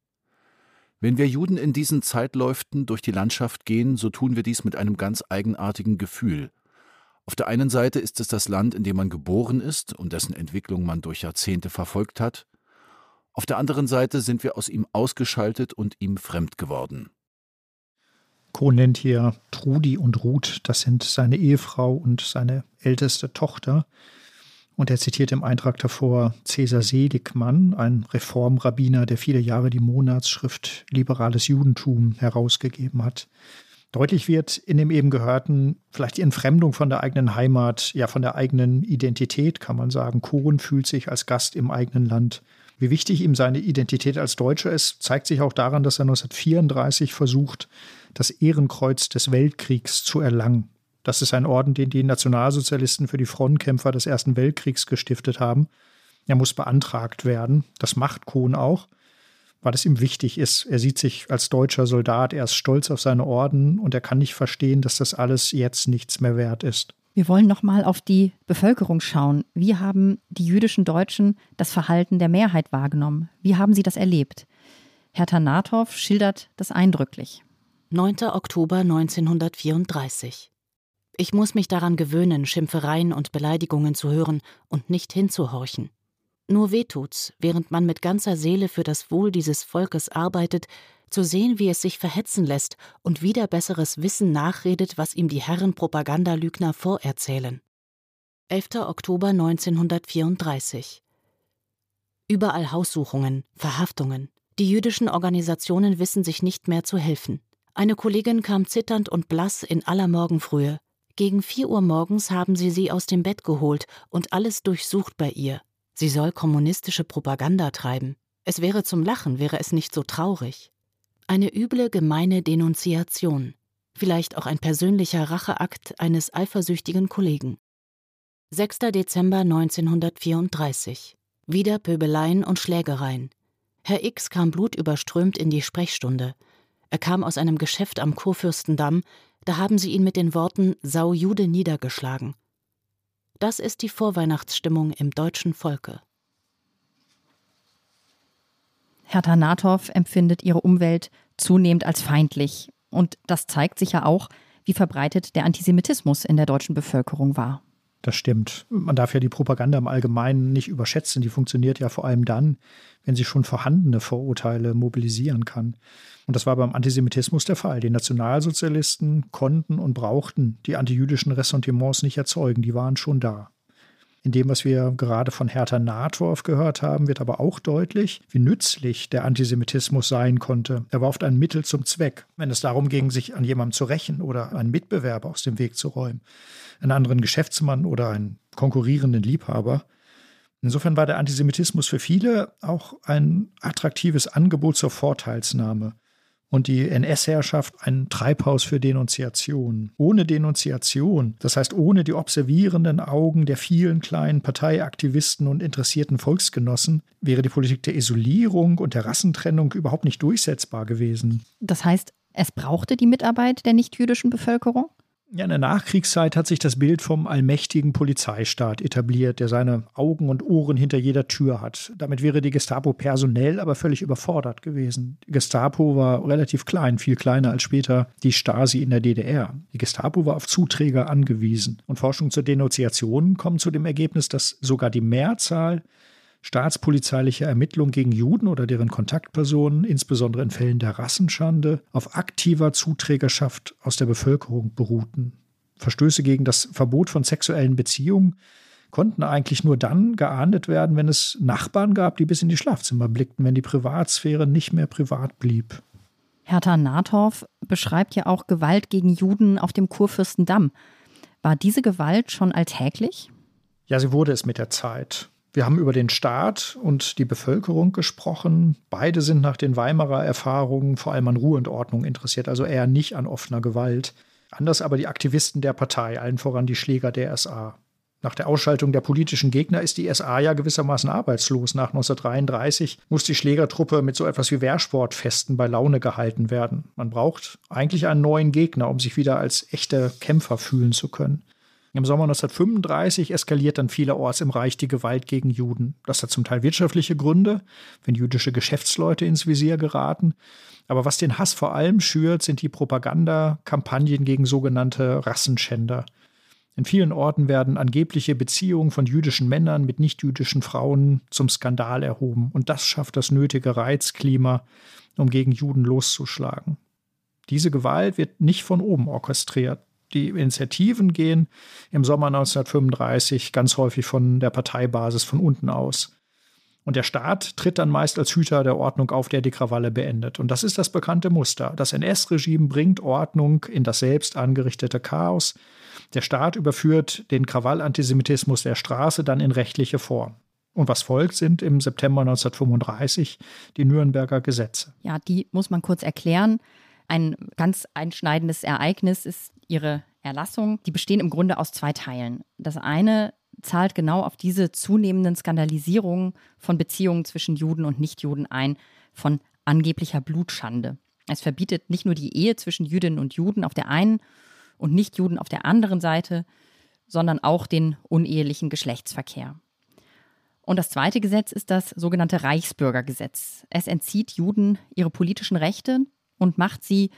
Wenn wir Juden in diesen Zeitläuften durch die Landschaft gehen, so tun wir dies mit einem ganz eigenartigen Gefühl. Auf der einen Seite ist es das Land, in dem man geboren ist und dessen Entwicklung man durch Jahrzehnte verfolgt hat. Auf der anderen Seite sind wir aus ihm ausgeschaltet und ihm fremd geworden. Kohn nennt hier Trudi und Ruth, das sind seine Ehefrau und seine älteste Tochter. Und er zitiert im Eintrag davor Cäsar Seligmann, ein Reformrabbiner, der viele Jahre die Monatsschrift Liberales Judentum herausgegeben hat. Deutlich wird in dem eben Gehörten vielleicht die Entfremdung von der eigenen Heimat, ja von der eigenen Identität, kann man sagen. Kohn fühlt sich als Gast im eigenen Land. Wie wichtig ihm seine Identität als Deutscher ist, zeigt sich auch daran, dass er 1934 versucht, das Ehrenkreuz des Weltkriegs zu erlangen. Das ist ein Orden, den die Nationalsozialisten für die Frontkämpfer des Ersten Weltkriegs gestiftet haben. Er muss beantragt werden. Das macht Kohn auch, weil es ihm wichtig ist. Er sieht sich als deutscher Soldat, er ist stolz auf seine Orden und er kann nicht verstehen, dass das alles jetzt nichts mehr wert ist. Wir wollen noch mal auf die Bevölkerung schauen. Wie haben die jüdischen Deutschen das Verhalten der Mehrheit wahrgenommen? Wie haben sie das erlebt? Hertha Nathoff schildert das eindrücklich. 9. Oktober 1934. Ich muss mich daran gewöhnen, Schimpfereien und Beleidigungen zu hören und nicht hinzuhorchen. Nur wehtut's, während man mit ganzer Seele für das Wohl dieses Volkes arbeitet, zu sehen, wie es sich verhetzen lässt und wider besseres Wissen nachredet, was ihm die Herren Propagandalügner vorerzählen. 11. Oktober 1934. Überall Haussuchungen, Verhaftungen. Die jüdischen Organisationen wissen sich nicht mehr zu helfen. Eine Kollegin kam zitternd und blass in aller Morgenfrühe. Gegen 4 Uhr morgens haben sie aus dem Bett geholt und alles durchsucht bei ihr. Sie soll kommunistische Propaganda treiben. Es wäre zum Lachen, wäre es nicht so traurig. Eine üble, gemeine Denunziation. Vielleicht auch ein persönlicher Racheakt eines eifersüchtigen Kollegen. 6. Dezember 1934. Wieder Pöbeleien und Schlägereien. Herr X kam blutüberströmt in die Sprechstunde. Er kam aus einem Geschäft am Kurfürstendamm, da haben sie ihn mit den Worten »Sau Jude« niedergeschlagen. Das ist die Vorweihnachtsstimmung im deutschen Volke. Hertha Nathoff empfindet ihre Umwelt zunehmend als feindlich. Und das zeigt sich ja auch, wie verbreitet der Antisemitismus in der deutschen Bevölkerung war. Das stimmt. Man darf ja die Propaganda im Allgemeinen nicht überschätzen. Die funktioniert ja vor allem dann, wenn sie schon vorhandene Vorurteile mobilisieren kann. Und das war beim Antisemitismus der Fall. Die Nationalsozialisten konnten und brauchten die antijüdischen Ressentiments nicht erzeugen. Die waren schon da. In dem, was wir gerade von Hertha Nathoff gehört haben, wird aber auch deutlich, wie nützlich der Antisemitismus sein konnte. Er war oft ein Mittel zum Zweck, wenn es darum ging, sich an jemandem zu rächen oder einen Mitbewerber aus dem Weg zu räumen, einen anderen Geschäftsmann oder einen konkurrierenden Liebhaber. Insofern war der Antisemitismus für viele auch ein attraktives Angebot zur Vorteilsnahme. Und die NS-Herrschaft ein Treibhaus für Denunziation. Ohne Denunziation, das heißt ohne die observierenden Augen der vielen kleinen Parteiaktivisten und interessierten Volksgenossen, wäre die Politik der Isolierung und der Rassentrennung überhaupt nicht durchsetzbar gewesen. Das heißt, es brauchte die Mitarbeit der nichtjüdischen Bevölkerung? Ja, in der Nachkriegszeit hat sich das Bild vom allmächtigen Polizeistaat etabliert, der seine Augen und Ohren hinter jeder Tür hat. Damit wäre die Gestapo personell aber völlig überfordert gewesen. Die Gestapo war relativ klein, viel kleiner als später die Stasi in der DDR. Die Gestapo war auf Zuträger angewiesen. Und Forschungen zur Denunziation kommen zu dem Ergebnis, dass sogar die Mehrzahl staatspolizeilicher Ermittlungen gegen Juden oder deren Kontaktpersonen, insbesondere in Fällen der Rassenschande, auf aktiver Zuträgerschaft aus der Bevölkerung beruhten. Verstöße gegen das Verbot von sexuellen Beziehungen konnten eigentlich nur dann geahndet werden, wenn es Nachbarn gab, die bis in die Schlafzimmer blickten, wenn die Privatsphäre nicht mehr privat blieb. Hertha Nathoff beschreibt ja auch Gewalt gegen Juden auf dem Kurfürstendamm. War diese Gewalt schon alltäglich? Ja, sie wurde es mit der Zeit. Wir haben über den Staat und die Bevölkerung gesprochen. Beide sind nach den Weimarer Erfahrungen vor allem an Ruhe und Ordnung interessiert, also eher nicht an offener Gewalt. Anders aber die Aktivisten der Partei, allen voran die Schläger der SA. Nach der Ausschaltung der politischen Gegner ist die SA ja gewissermaßen arbeitslos. Nach 1933 muss die Schlägertruppe mit so etwas wie Wehrsportfesten bei Laune gehalten werden. Man braucht eigentlich einen neuen Gegner, um sich wieder als echte Kämpfer fühlen zu können. Im Sommer 1935 eskaliert dann vielerorts im Reich die Gewalt gegen Juden. Das hat zum Teil wirtschaftliche Gründe, wenn jüdische Geschäftsleute ins Visier geraten. Aber was den Hass vor allem schürt, sind die Propagandakampagnen gegen sogenannte Rassenschänder. In vielen Orten werden angebliche Beziehungen von jüdischen Männern mit nichtjüdischen Frauen zum Skandal erhoben. Und das schafft das nötige Reizklima, um gegen Juden loszuschlagen. Diese Gewalt wird nicht von oben orchestriert. Die Initiativen gehen im Sommer 1935 ganz häufig von der Parteibasis von unten aus. Und der Staat tritt dann meist als Hüter der Ordnung auf, der die Krawalle beendet. Und das ist das bekannte Muster. Das NS-Regime bringt Ordnung in das selbst angerichtete Chaos. Der Staat überführt den Krawallantisemitismus der Straße dann in rechtliche Form. Und was folgt, sind im September 1935 die Nürnberger Gesetze. Ja, die muss man kurz erklären. Ein ganz einschneidendes Ereignis ist ihre Erlassung. Die bestehen im Grunde aus 2 Teilen. Das eine zahlt genau auf diese zunehmenden Skandalisierungen von Beziehungen zwischen Juden und Nichtjuden ein, von angeblicher Blutschande. Es verbietet nicht nur die Ehe zwischen Jüdinnen und Juden auf der einen und Nichtjuden auf der anderen Seite, sondern auch den unehelichen Geschlechtsverkehr. Und das zweite Gesetz ist das sogenannte Reichsbürgergesetz. Es entzieht Juden ihre politischen Rechte und macht sie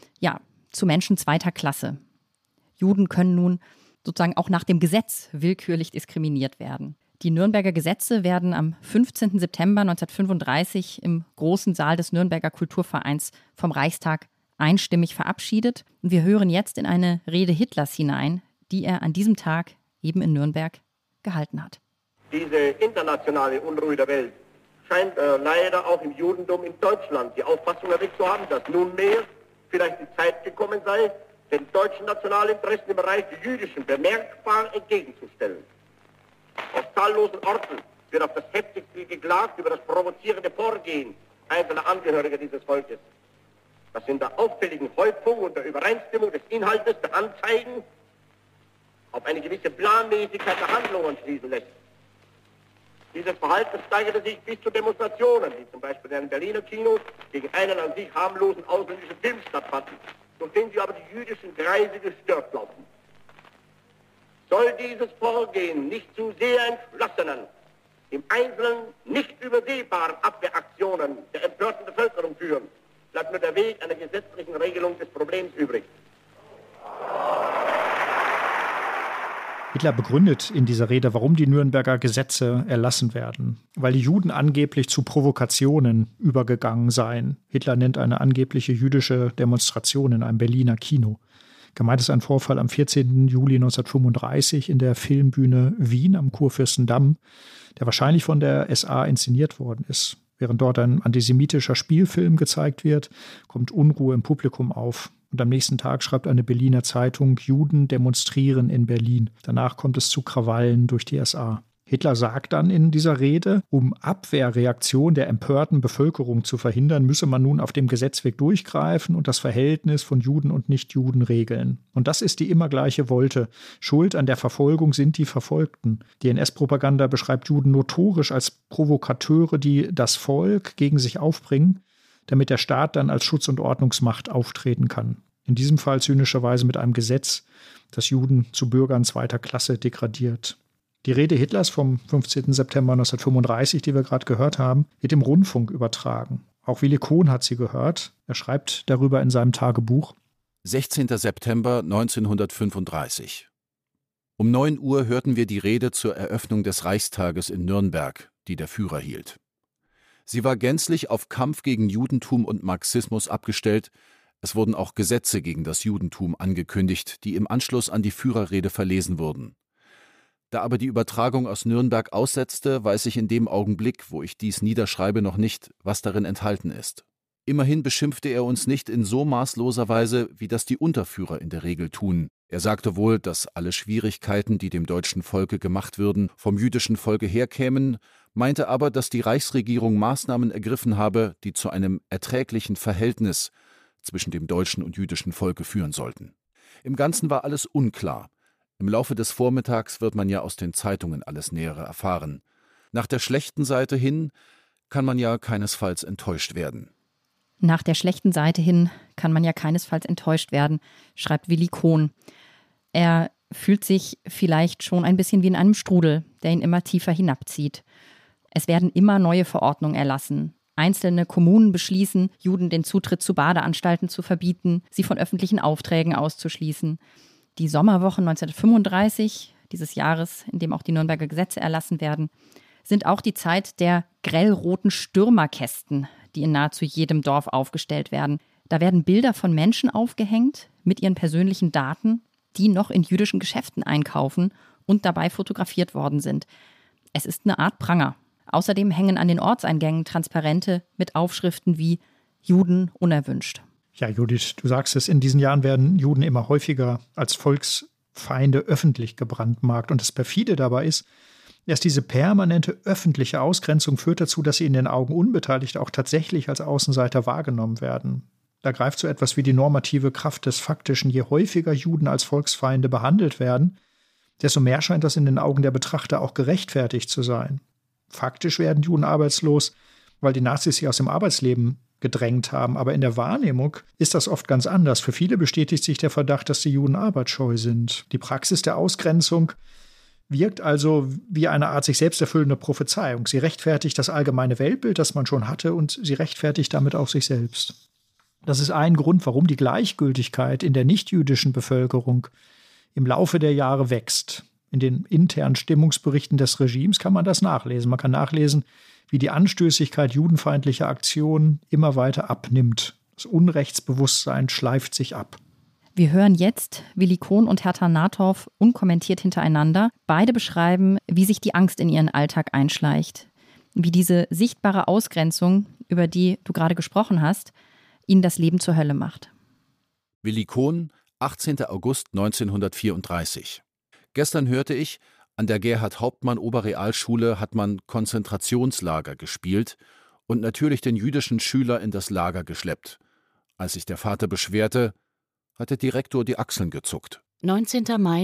zu Menschen zweiter Klasse. Juden können nun sozusagen auch nach dem Gesetz willkürlich diskriminiert werden. Die Nürnberger Gesetze werden am 15. September 1935 im großen Saal des Nürnberger Kulturvereins vom Reichstag einstimmig verabschiedet. Und wir hören jetzt in eine Rede Hitlers hinein, die er an diesem Tag eben in Nürnberg gehalten hat. Diese internationale Unruhe der Welt scheint leider auch im Judentum in Deutschland die Auffassung erweckt zu haben, dass nunmehr vielleicht die Zeit gekommen sei, den deutschen Nationalinteressen im Bereich der jüdischen bemerkbar entgegenzustellen. Aus zahllosen Orten wird auf das heftigste geklagt über das provozierende Vorgehen einzelner Angehöriger dieses Volkes, das in der auffälligen Häufung und der Übereinstimmung des Inhaltes der Anzeigen auf eine gewisse Planmäßigkeit der Handlungen schließen lässt. Dieses Verhalten steigerte sich bis zu Demonstrationen, die zum Beispiel in einem Berliner Kino gegen einen an sich harmlosen ausländischen Film stattfanden, durch den sie aber die jüdischen Kreise gestört glaubten. Soll dieses Vorgehen nicht zu sehr entschlossenen, im Einzelnen nicht übersehbaren Abwehraktionen der empörten Bevölkerung führen, bleibt nur der Weg einer gesetzlichen Regelung des Problems übrig. Hitler begründet in dieser Rede, warum die Nürnberger Gesetze erlassen werden. Weil die Juden angeblich zu Provokationen übergegangen seien. Hitler nennt eine angebliche jüdische Demonstration in einem Berliner Kino. Gemeint ist ein Vorfall am 14. Juli 1935 in der Filmbühne Wien am Kurfürstendamm, der wahrscheinlich von der SA inszeniert worden ist. Während dort ein antisemitischer Spielfilm gezeigt wird, kommt Unruhe im Publikum auf. Und am nächsten Tag schreibt eine Berliner Zeitung, Juden demonstrieren in Berlin. Danach kommt es zu Krawallen durch die SA. Hitler sagt dann in dieser Rede, um Abwehrreaktion der empörten Bevölkerung zu verhindern, müsse man nun auf dem Gesetzweg durchgreifen und das Verhältnis von Juden und Nichtjuden regeln. Und das ist die immer gleiche Wolte. Schuld an der Verfolgung sind die Verfolgten. Die NS-Propaganda beschreibt Juden notorisch als Provokateure, die das Volk gegen sich aufbringen, damit der Staat dann als Schutz- und Ordnungsmacht auftreten kann. In diesem Fall zynischerweise mit einem Gesetz, das Juden zu Bürgern zweiter Klasse degradiert. Die Rede Hitlers vom 15. September 1935, die wir gerade gehört haben, wird im Rundfunk übertragen. Auch Willi Kohn hat sie gehört. Er schreibt darüber in seinem Tagebuch. 16. September 1935. Um 9 Uhr hörten wir die Rede zur Eröffnung des Reichstages in Nürnberg, die der Führer hielt. Sie war gänzlich auf Kampf gegen Judentum und Marxismus abgestellt. Es wurden auch Gesetze gegen das Judentum angekündigt, die im Anschluss an die Führerrede verlesen wurden. Da aber die Übertragung aus Nürnberg aussetzte, weiß ich in dem Augenblick, wo ich dies niederschreibe, noch nicht, was darin enthalten ist. Immerhin beschimpfte er uns nicht in so maßloser Weise, wie das die Unterführer in der Regel tun. Er sagte wohl, dass alle Schwierigkeiten, die dem deutschen Volke gemacht würden, vom jüdischen Volke herkämen, meinte aber, dass die Reichsregierung Maßnahmen ergriffen habe, die zu einem erträglichen Verhältnis zwischen dem deutschen und jüdischen Volke führen sollten. Im Ganzen war alles unklar. Im Laufe des Vormittags wird man ja aus den Zeitungen alles Nähere erfahren. Nach der schlechten Seite hin kann man ja keinesfalls enttäuscht werden. Nach der schlechten Seite hin kann man ja keinesfalls enttäuscht werden, schreibt Willi Kohn. Er fühlt sich vielleicht schon ein bisschen wie in einem Strudel, der ihn immer tiefer hinabzieht. Es werden immer neue Verordnungen erlassen. Einzelne Kommunen beschließen, Juden den Zutritt zu Badeanstalten zu verbieten, sie von öffentlichen Aufträgen auszuschließen. Die Sommerwochen 1935, dieses Jahres, in dem auch die Nürnberger Gesetze erlassen werden, sind auch die Zeit der grellroten Stürmerkästen, die in nahezu jedem Dorf aufgestellt werden. Da werden Bilder von Menschen aufgehängt mit ihren persönlichen Daten, die noch in jüdischen Geschäften einkaufen und dabei fotografiert worden sind. Es ist eine Art Pranger. Außerdem hängen an den Ortseingängen Transparente mit Aufschriften wie Juden unerwünscht. Ja, Judith, du sagst es, in diesen Jahren werden Juden immer häufiger als Volksfeinde öffentlich gebrandmarkt. Und das Perfide dabei ist, erst diese permanente öffentliche Ausgrenzung führt dazu, dass sie in den Augen Unbeteiligter auch tatsächlich als Außenseiter wahrgenommen werden. Da greift so etwas wie die normative Kraft des Faktischen. Je häufiger Juden als Volksfeinde behandelt werden, desto mehr scheint das in den Augen der Betrachter auch gerechtfertigt zu sein. Faktisch werden Juden arbeitslos, weil die Nazis sie aus dem Arbeitsleben gedrängt haben. Aber in der Wahrnehmung ist das oft ganz anders. Für viele bestätigt sich der Verdacht, dass die Juden arbeitsscheu sind. Die Praxis der Ausgrenzung wirkt also wie eine Art sich selbst erfüllende Prophezeiung. Sie rechtfertigt das allgemeine Weltbild, das man schon hatte, und sie rechtfertigt damit auch sich selbst. Das ist ein Grund, warum die Gleichgültigkeit in der nichtjüdischen Bevölkerung im Laufe der Jahre wächst. In den internen Stimmungsberichten des Regimes kann man das nachlesen. Man kann nachlesen, wie die Anstößigkeit judenfeindlicher Aktionen immer weiter abnimmt. Das Unrechtsbewusstsein schleift sich ab. Wir hören jetzt Willi Kohn und Hertha Nathorf unkommentiert hintereinander. Beide beschreiben, wie sich die Angst in ihren Alltag einschleicht. Wie diese sichtbare Ausgrenzung, über die du gerade gesprochen hast, ihnen das Leben zur Hölle macht. Willi Kohn, 18. August 1934. Gestern hörte ich, an der Gerhard-Hauptmann-Oberrealschule hat man Konzentrationslager gespielt und natürlich den jüdischen Schüler in das Lager geschleppt. Als sich der Vater beschwerte, hat der Direktor die Achseln gezuckt. 19. Mai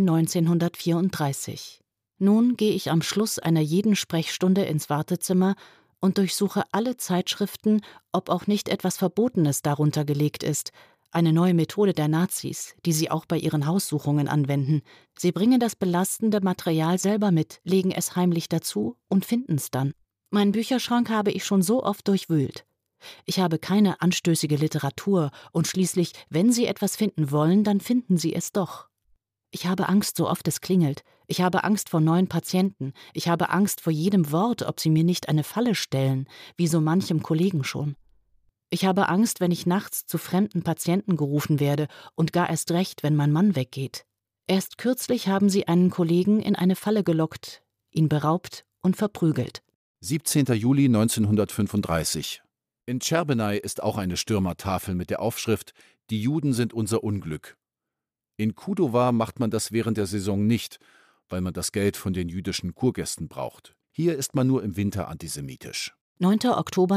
1934. Nun gehe ich am Schluss einer jeden Sprechstunde ins Wartezimmer und durchsuche alle Zeitschriften, ob auch nicht etwas Verbotenes darunter gelegt ist. Eine neue Methode der Nazis, die sie auch bei ihren Haussuchungen anwenden. Sie bringen das belastende Material selber mit, legen es heimlich dazu und finden's dann. Meinen Bücherschrank habe ich schon so oft durchwühlt. Ich habe keine anstößige Literatur und schließlich, wenn Sie etwas finden wollen, dann finden Sie es doch. Ich habe Angst, so oft es klingelt. Ich habe Angst vor neuen Patienten. Ich habe Angst vor jedem Wort, ob sie mir nicht eine Falle stellen, wie so manchem Kollegen schon. Ich habe Angst, wenn ich nachts zu fremden Patienten gerufen werde und gar erst recht, wenn mein Mann weggeht. Erst kürzlich haben sie einen Kollegen in eine Falle gelockt, ihn beraubt und verprügelt. 17. Juli 1935. In Tscherbenai ist auch eine Stürmertafel mit der Aufschrift »Die Juden sind unser Unglück«. In Kudowa macht man das während der Saison nicht, weil man das Geld von den jüdischen Kurgästen braucht. Hier ist man nur im Winter antisemitisch. 9. Oktober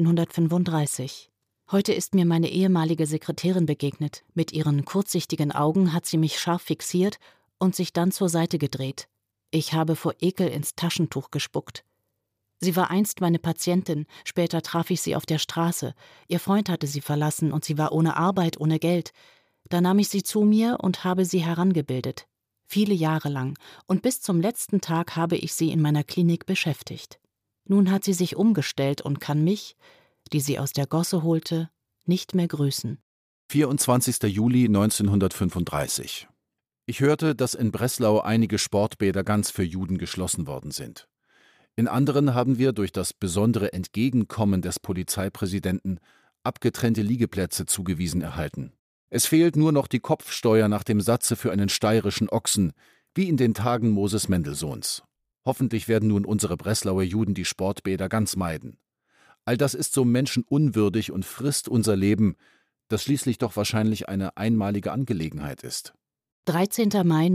1935. Heute ist mir meine ehemalige Sekretärin begegnet. Mit ihren kurzsichtigen Augen hat sie mich scharf fixiert und sich dann zur Seite gedreht. Ich habe vor Ekel ins Taschentuch gespuckt. Sie war einst meine Patientin, später traf ich sie auf der Straße. Ihr Freund hatte sie verlassen und sie war ohne Arbeit, ohne Geld. Da nahm ich sie zu mir und habe sie herangebildet. Viele Jahre lang. Und bis zum letzten Tag habe ich sie in meiner Klinik beschäftigt. Nun hat sie sich umgestellt und kann mich, die sie aus der Gosse holte, nicht mehr grüßen. 24. Juli 1935. Ich hörte, dass in Breslau einige Sportbäder ganz für Juden geschlossen worden sind. In anderen haben wir durch das besondere Entgegenkommen des Polizeipräsidenten abgetrennte Liegeplätze zugewiesen erhalten. Es fehlt nur noch die Kopfsteuer nach dem Satze für einen steirischen Ochsen, wie in den Tagen Moses Mendelssohns. Hoffentlich werden nun unsere Breslauer Juden die Sportbäder ganz meiden. All das ist so menschenunwürdig und frisst unser Leben, das schließlich doch wahrscheinlich eine einmalige Angelegenheit ist. 13. Mai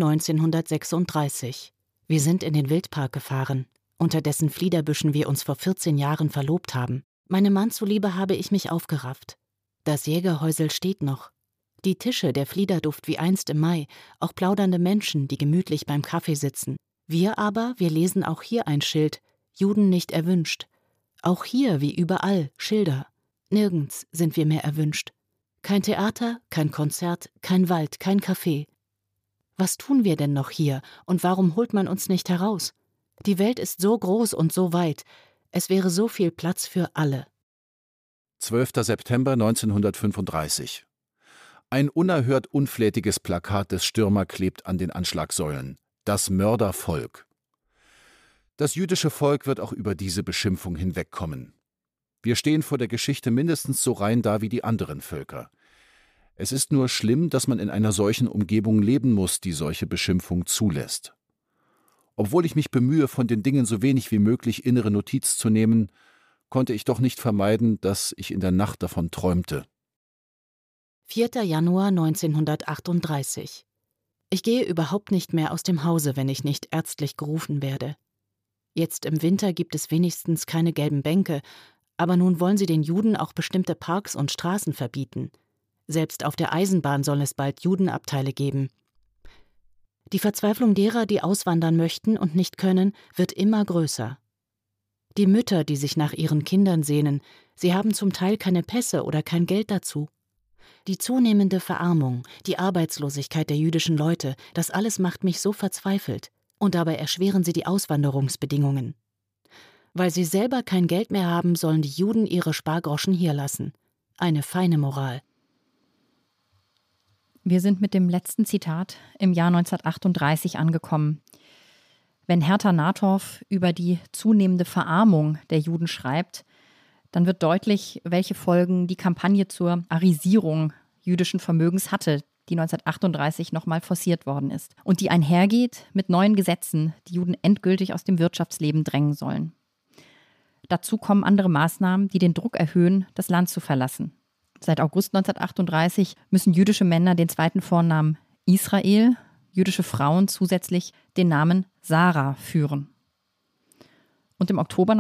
1936. Wir sind in den Wildpark gefahren, unter dessen Fliederbüschen wir uns vor 14 Jahren verlobt haben. Meinem Mann zuliebe habe ich mich aufgerafft. Das Jägerhäusel steht noch. Die Tische, der Fliederduft wie einst im Mai, auch plaudernde Menschen, die gemütlich beim Kaffee sitzen. Wir lesen auch hier ein Schild, Juden nicht erwünscht. Auch hier, wie überall, Schilder. Nirgends sind wir mehr erwünscht. Kein Theater, kein Konzert, kein Wald, kein Café. Was tun wir denn noch hier und warum holt man uns nicht heraus? Die Welt ist so groß und so weit. Es wäre so viel Platz für alle. 12. September 1935. Ein unerhört unflätiges Plakat des Stürmer klebt an den Anschlagsäulen. Das Mördervolk. Das jüdische Volk wird auch über diese Beschimpfung hinwegkommen. Wir stehen vor der Geschichte mindestens so rein da wie die anderen Völker. Es ist nur schlimm, dass man in einer solchen Umgebung leben muss, die solche Beschimpfung zulässt. Obwohl ich mich bemühe, von den Dingen so wenig wie möglich innere Notiz zu nehmen, konnte ich doch nicht vermeiden, dass ich in der Nacht davon träumte. 4. Januar 1938. Ich gehe überhaupt nicht mehr aus dem Hause, wenn ich nicht ärztlich gerufen werde. Jetzt im Winter gibt es wenigstens keine gelben Bänke, aber nun wollen sie den Juden auch bestimmte Parks und Straßen verbieten. Selbst auf der Eisenbahn soll es bald Judenabteile geben. Die Verzweiflung derer, die auswandern möchten und nicht können, wird immer größer. Die Mütter, die sich nach ihren Kindern sehnen, sie haben zum Teil keine Pässe oder kein Geld dazu. Die zunehmende Verarmung, die Arbeitslosigkeit der jüdischen Leute, das alles macht mich so verzweifelt. Und dabei erschweren sie die Auswanderungsbedingungen. Weil sie selber kein Geld mehr haben, sollen die Juden ihre Spargroschen hier lassen. Eine feine Moral. Wir sind mit dem letzten Zitat im Jahr 1938 angekommen. Wenn Hertha Nathorf über die zunehmende Verarmung der Juden schreibt, dann wird deutlich, welche Folgen die Kampagne zur Arisierung jüdischen Vermögens hatte, die 1938 nochmal forciert worden ist und die einhergeht mit neuen Gesetzen, die Juden endgültig aus dem Wirtschaftsleben drängen sollen. Dazu kommen andere Maßnahmen, die den Druck erhöhen, das Land zu verlassen. Seit August 1938 müssen jüdische Männer den zweiten Vornamen Israel, jüdische Frauen zusätzlich den Namen Sarah führen. Und im Oktober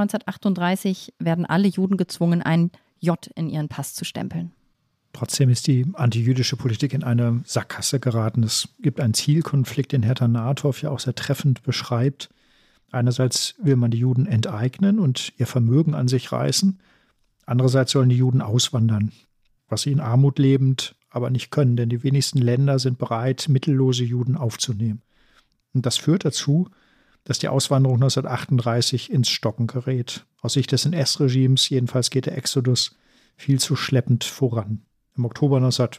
1938 werden alle Juden gezwungen, ein J in ihren Pass zu stempeln. Trotzdem ist die antijüdische Politik in eine Sackgasse geraten. Es gibt einen Zielkonflikt, den Hertha Nathorf ja auch sehr treffend beschreibt. Einerseits will man die Juden enteignen und ihr Vermögen an sich reißen. Andererseits sollen die Juden auswandern, was sie in Armut lebend aber nicht können, denn die wenigsten Länder sind bereit, mittellose Juden aufzunehmen. Und das führt dazu, dass die Auswanderung 1938 ins Stocken gerät. Aus Sicht des NS-Regimes jedenfalls geht der Exodus viel zu schleppend voran. Im Oktober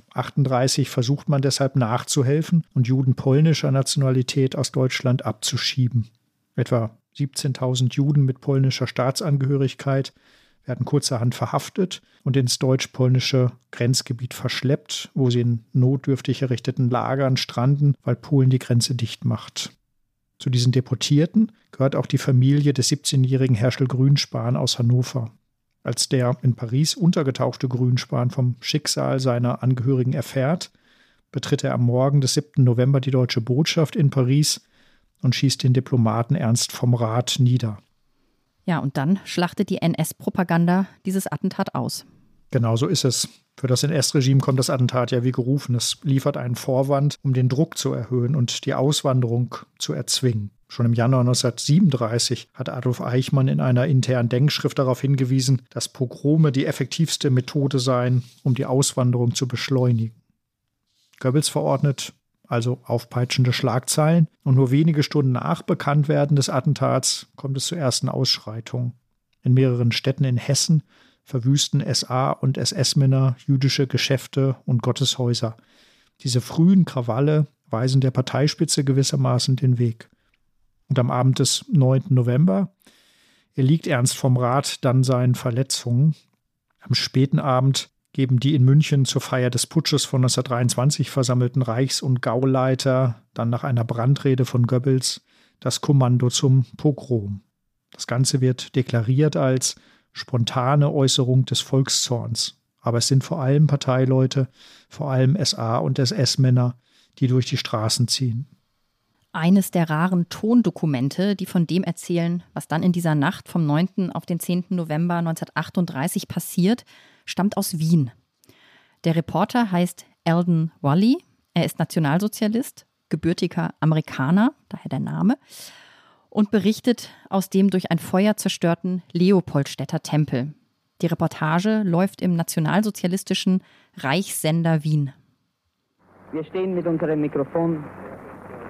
1938 versucht man deshalb nachzuhelfen und Juden polnischer Nationalität aus Deutschland abzuschieben. Etwa 17.000 Juden mit polnischer Staatsangehörigkeit werden kurzerhand verhaftet und ins deutsch-polnische Grenzgebiet verschleppt, wo sie in notdürftig errichteten Lagern stranden, weil Polen die Grenze dicht macht. Zu diesen Deportierten gehört auch die Familie des 17-jährigen Herschel Grünspan aus Hannover. Als der in Paris untergetauchte Grünspan vom Schicksal seiner Angehörigen erfährt, betritt er am Morgen des 7. November die deutsche Botschaft in Paris und schießt den Diplomaten Ernst vom Rath nieder. Ja, und dann schlachtet die NS-Propaganda dieses Attentat aus. Genau so ist es. Für das NS-Regime kommt das Attentat ja wie gerufen. Es liefert einen Vorwand, um den Druck zu erhöhen und die Auswanderung zu erzwingen. Schon im Januar 1937 hat Adolf Eichmann in einer internen Denkschrift darauf hingewiesen, dass Pogrome die effektivste Methode seien, um die Auswanderung zu beschleunigen. Goebbels verordnet also aufpeitschende Schlagzeilen, und nur wenige Stunden nach Bekanntwerden des Attentats kommt es zu ersten Ausschreitungen. In mehreren Städten in Hessen verwüsten SA- und SS-Männer jüdische Geschäfte und Gotteshäuser. Diese frühen Krawalle weisen der Parteispitze gewissermaßen den Weg. Und am Abend des 9. November erliegt Ernst vom Rath dann seinen Verletzungen. Am späten Abend geben die in München zur Feier des Putsches von 1923 versammelten Reichs- und Gauleiter dann nach einer Brandrede von Goebbels das Kommando zum Pogrom. Das Ganze wird deklariert als spontane Äußerung des Volkszorns. Aber es sind vor allem Parteileute, vor allem SA- und SS-Männer, die durch die Straßen ziehen. Eines der raren Tondokumente, die von dem erzählen, was dann in dieser Nacht vom 9. auf den 10. November 1938 passiert, stammt aus Wien. Der Reporter heißt Eldon Wally. Er ist Nationalsozialist, gebürtiger Amerikaner, daher der Name, und berichtet aus dem durch ein Feuer zerstörten Leopoldstädter Tempel. Die Reportage läuft im nationalsozialistischen Reichssender Wien. Wir stehen mit unserem Mikrofon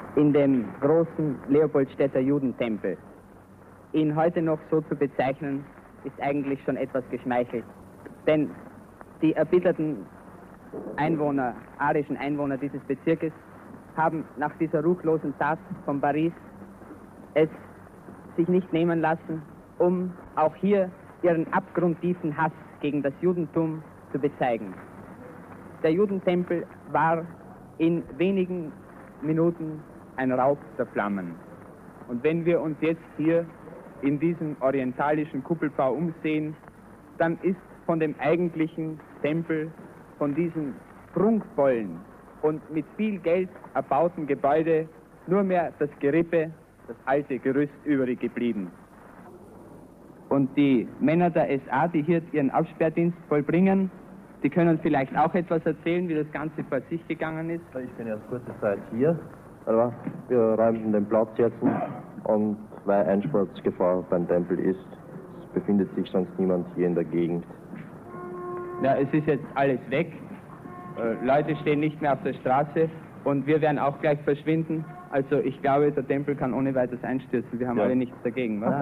in dem großen Leopoldstädter Judentempel. Ihn heute noch so zu bezeichnen, ist eigentlich schon etwas geschmeichelt. Denn die erbitterten Einwohner, arischen Einwohner dieses Bezirkes, haben nach dieser ruchlosen Tat von Paris es sich nicht nehmen lassen, um auch hier ihren abgrundtiefen Hass gegen das Judentum zu bezeigen. Der Judentempel war in wenigen Minuten ein Raub der Flammen. Und wenn wir uns jetzt hier in diesem orientalischen Kuppelbau umsehen, dann ist von dem eigentlichen Tempel, von diesem prunkvollen und mit viel Geld erbauten Gebäude nur mehr das Gerippe, das alte Gerüst übrig geblieben. Und die Männer der SA, die hier ihren Absperrdienst vollbringen, die können vielleicht auch etwas erzählen, wie das Ganze vor sich gegangen ist. Ich bin erst kurze Zeit hier, aber wir räumen den Platz jetzt und weil Einsturzgefahr beim Tempel ist, es befindet sich sonst niemand hier in der Gegend. Ja, es ist jetzt alles weg. Leute stehen nicht mehr auf der Straße und wir werden auch gleich verschwinden. Also ich glaube, der Tempel kann ohne weiteres einstürzen. Wir haben alle nichts dagegen. Was?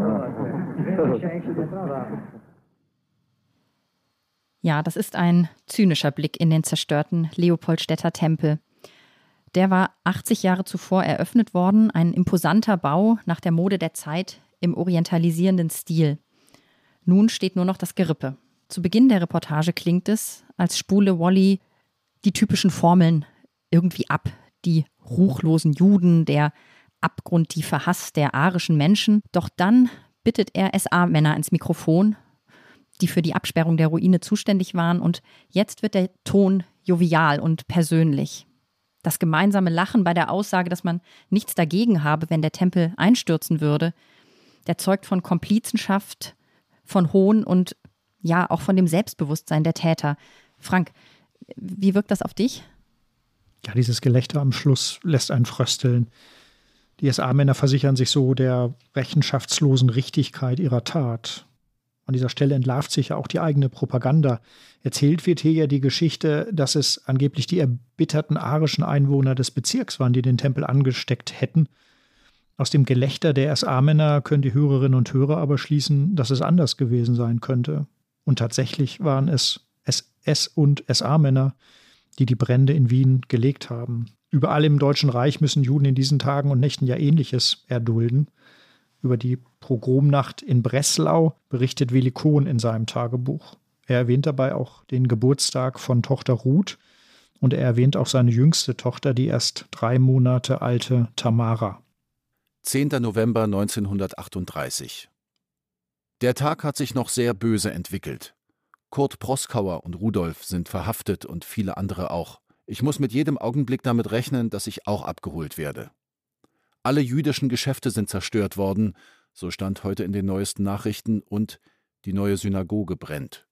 Ja, das ist ein zynischer Blick in den zerstörten Leopoldstädter Tempel. Der war 80 Jahre zuvor eröffnet worden, ein imposanter Bau nach der Mode der Zeit im orientalisierenden Stil. Nun steht nur noch das Gerippe. Zu Beginn der Reportage klingt es, als spule Wally die typischen Formeln irgendwie ab. Die ruchlosen Juden, der abgrundtiefe Hass der arischen Menschen. Doch dann bittet er SA-Männer ins Mikrofon, die für die Absperrung der Ruine zuständig waren. Und jetzt wird der Ton jovial und persönlich. Das gemeinsame Lachen bei der Aussage, dass man nichts dagegen habe, wenn der Tempel einstürzen würde, der zeugt von Komplizenschaft, von Hohn und ja, auch von dem Selbstbewusstsein der Täter. Frank, wie wirkt das auf dich? Ja, dieses Gelächter am Schluss lässt einen frösteln. Die SA-Männer versichern sich so der rechenschaftslosen Richtigkeit ihrer Tat. An dieser Stelle entlarvt sich ja auch die eigene Propaganda. Erzählt wird hier ja die Geschichte, dass es angeblich die erbitterten arischen Einwohner des Bezirks waren, die den Tempel angesteckt hätten. Aus dem Gelächter der SA-Männer können die Hörerinnen und Hörer aber schließen, dass es anders gewesen sein könnte. Und tatsächlich waren es SS- und SA-Männer, die die Brände in Wien gelegt haben. Überall im Deutschen Reich müssen Juden in diesen Tagen und Nächten ja Ähnliches erdulden. Über die Pogromnacht in Breslau berichtet Willi Kohn in seinem Tagebuch. Er erwähnt dabei auch den Geburtstag von Tochter Ruth und er erwähnt auch seine jüngste Tochter, die erst 3 Monate alte Tamara. 10. November 1938. Der Tag hat sich noch sehr böse entwickelt. Kurt Proskauer und Rudolf sind verhaftet und viele andere auch. Ich muss mit jedem Augenblick damit rechnen, dass ich auch abgeholt werde. Alle jüdischen Geschäfte sind zerstört worden, so stand heute in den neuesten Nachrichten, und die neue Synagoge brennt.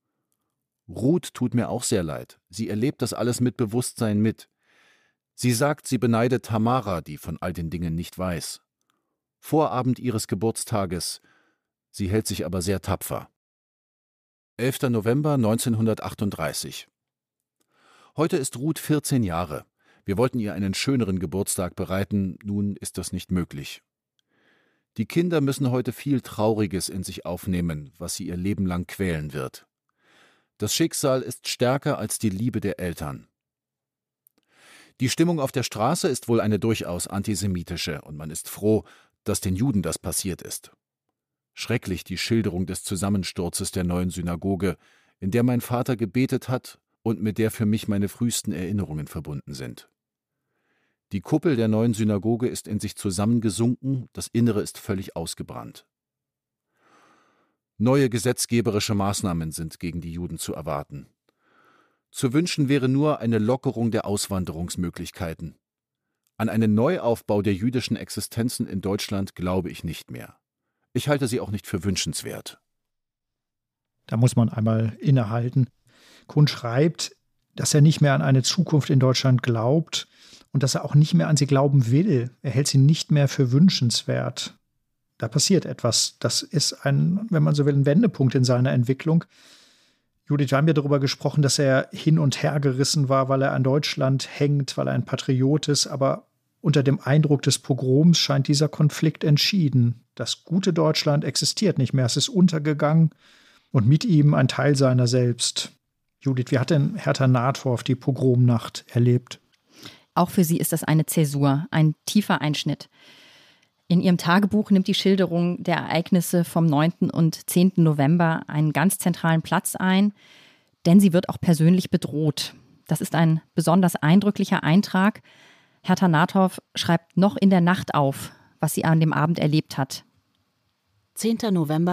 Ruth tut mir auch sehr leid. Sie erlebt das alles mit Bewusstsein mit. Sie sagt, sie beneidet Tamara, die von all den Dingen nicht weiß. Vorabend ihres Geburtstages. Sie hält sich aber sehr tapfer. 11. November 1938. Heute ist Ruth 14 Jahre. Wir wollten ihr einen schöneren Geburtstag bereiten, nun ist das nicht möglich. Die Kinder müssen heute viel Trauriges in sich aufnehmen, was sie ihr Leben lang quälen wird. Das Schicksal ist stärker als die Liebe der Eltern. Die Stimmung auf der Straße ist wohl eine durchaus antisemitische und man ist froh, dass den Juden das passiert ist. Schrecklich die Schilderung des Zusammensturzes der neuen Synagoge, in der mein Vater gebetet hat und mit der für mich meine frühesten Erinnerungen verbunden sind. Die Kuppel der neuen Synagoge ist in sich zusammengesunken, das Innere ist völlig ausgebrannt. Neue gesetzgeberische Maßnahmen sind gegen die Juden zu erwarten. Zu wünschen wäre nur eine Lockerung der Auswanderungsmöglichkeiten. An einen Neuaufbau der jüdischen Existenzen in Deutschland glaube ich nicht mehr. Ich halte sie auch nicht für wünschenswert. Da muss man einmal innehalten. Kohn schreibt, dass er nicht mehr an eine Zukunft in Deutschland glaubt und dass er auch nicht mehr an sie glauben will. Er hält sie nicht mehr für wünschenswert. Da passiert etwas. Das ist ein, wenn man so will, ein Wendepunkt in seiner Entwicklung. Judith, wir haben ja darüber gesprochen, dass er hin und her gerissen war, weil er an Deutschland hängt, weil er ein Patriot ist, aber Unter dem Eindruck des Pogroms scheint dieser Konflikt entschieden. Das gute Deutschland existiert nicht mehr, es ist untergegangen und mit ihm ein Teil seiner selbst. Judith, wie hat denn Hertha Nathorf die Pogromnacht erlebt? Auch für sie ist das eine Zäsur, ein tiefer Einschnitt. In ihrem Tagebuch nimmt die Schilderung der Ereignisse vom 9. und 10. November einen ganz zentralen Platz ein, denn sie wird auch persönlich bedroht. Das ist ein besonders eindrücklicher Eintrag. Hertha Nathorf schreibt noch in der Nacht auf, was sie an dem Abend erlebt hat. 10. November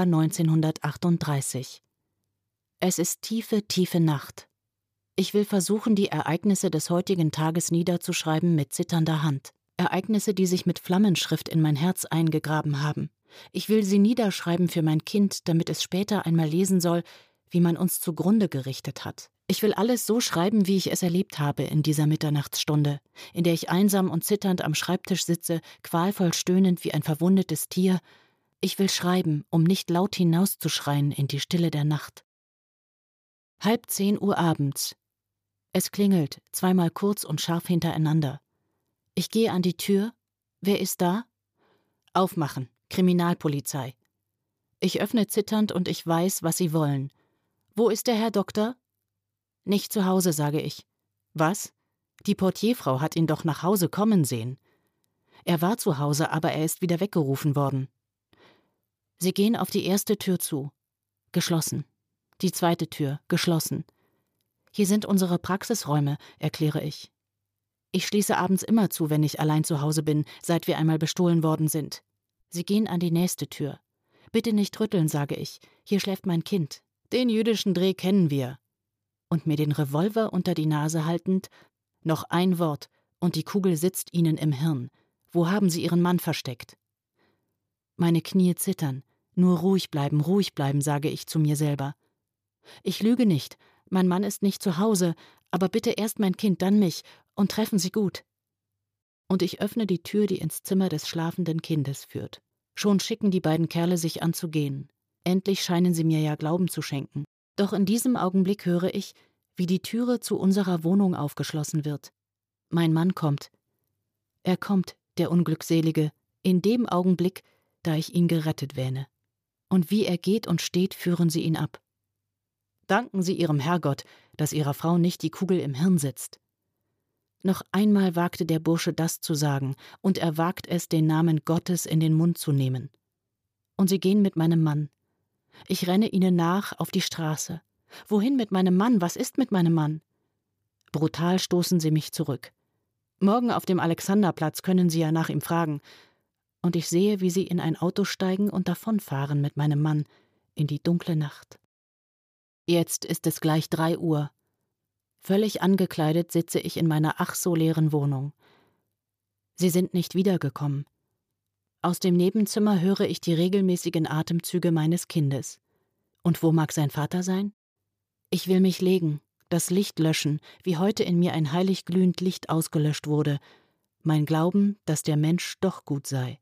1938. Es ist tiefe, tiefe Nacht. Ich will versuchen, die Ereignisse des heutigen Tages niederzuschreiben mit zitternder Hand. Ereignisse, die sich mit Flammenschrift in mein Herz eingegraben haben. Ich will sie niederschreiben für mein Kind, damit es später einmal lesen soll, wie man uns zugrunde gerichtet hat. Ich will alles so schreiben, wie ich es erlebt habe in dieser Mitternachtsstunde, in der ich einsam und zitternd am Schreibtisch sitze, qualvoll stöhnend wie ein verwundetes Tier. Ich will schreiben, um nicht laut hinauszuschreien in die Stille der Nacht. 9:30 Uhr abends. Es klingelt, zweimal kurz und scharf hintereinander. Ich gehe an die Tür. Wer ist da? Aufmachen, Kriminalpolizei. Ich öffne zitternd und ich weiß, was sie wollen. Wo ist der Herr Doktor? Nicht zu Hause, sage ich. Was? Die Portierfrau hat ihn doch nach Hause kommen sehen. Er war zu Hause, aber er ist wieder weggerufen worden. Sie gehen auf die erste Tür zu. Geschlossen. Die zweite Tür, geschlossen. Hier sind unsere Praxisräume, erkläre ich. Ich schließe abends immer zu, wenn ich allein zu Hause bin, seit wir einmal bestohlen worden sind. Sie gehen an die nächste Tür. Bitte nicht rütteln, sage ich. Hier schläft mein Kind. Den jüdischen Dreh kennen wir. Und mir den Revolver unter die Nase haltend, noch ein Wort, und die Kugel sitzt Ihnen im Hirn. Wo haben Sie Ihren Mann versteckt? Meine Knie zittern. Nur ruhig bleiben, sage ich zu mir selber. Ich lüge nicht. Mein Mann ist nicht zu Hause, aber bitte erst mein Kind, dann mich, und treffen Sie gut. Und ich öffne die Tür, die ins Zimmer des schlafenden Kindes führt. Schon schicken die beiden Kerle sich an zu gehen. Endlich scheinen sie mir ja Glauben zu schenken. Doch in diesem Augenblick höre ich, wie die Türe zu unserer Wohnung aufgeschlossen wird. Mein Mann kommt. Er kommt, der Unglückselige, in dem Augenblick, da ich ihn gerettet wähne. Und wie er geht und steht, führen sie ihn ab. Danken Sie Ihrem Herrgott, dass Ihrer Frau nicht die Kugel im Hirn sitzt. Noch einmal wagte der Bursche das zu sagen, und er wagt es, den Namen Gottes in den Mund zu nehmen. Und sie gehen mit meinem Mann. Ich renne ihnen nach auf die Straße. Wohin mit meinem Mann? Was ist mit meinem Mann? Brutal stoßen sie mich zurück. Morgen auf dem Alexanderplatz können Sie ja nach ihm fragen. Und ich sehe, wie sie in ein Auto steigen und davonfahren mit meinem Mann in die dunkle Nacht. Jetzt ist es gleich 3 Uhr. Völlig angekleidet sitze ich in meiner ach so leeren Wohnung. Sie sind nicht wiedergekommen. Aus dem Nebenzimmer höre ich die regelmäßigen Atemzüge meines Kindes. Und wo mag sein Vater sein? Ich will mich legen, das Licht löschen, wie heute in mir ein heilig glühend Licht ausgelöscht wurde. Mein Glauben, dass der Mensch doch gut sei.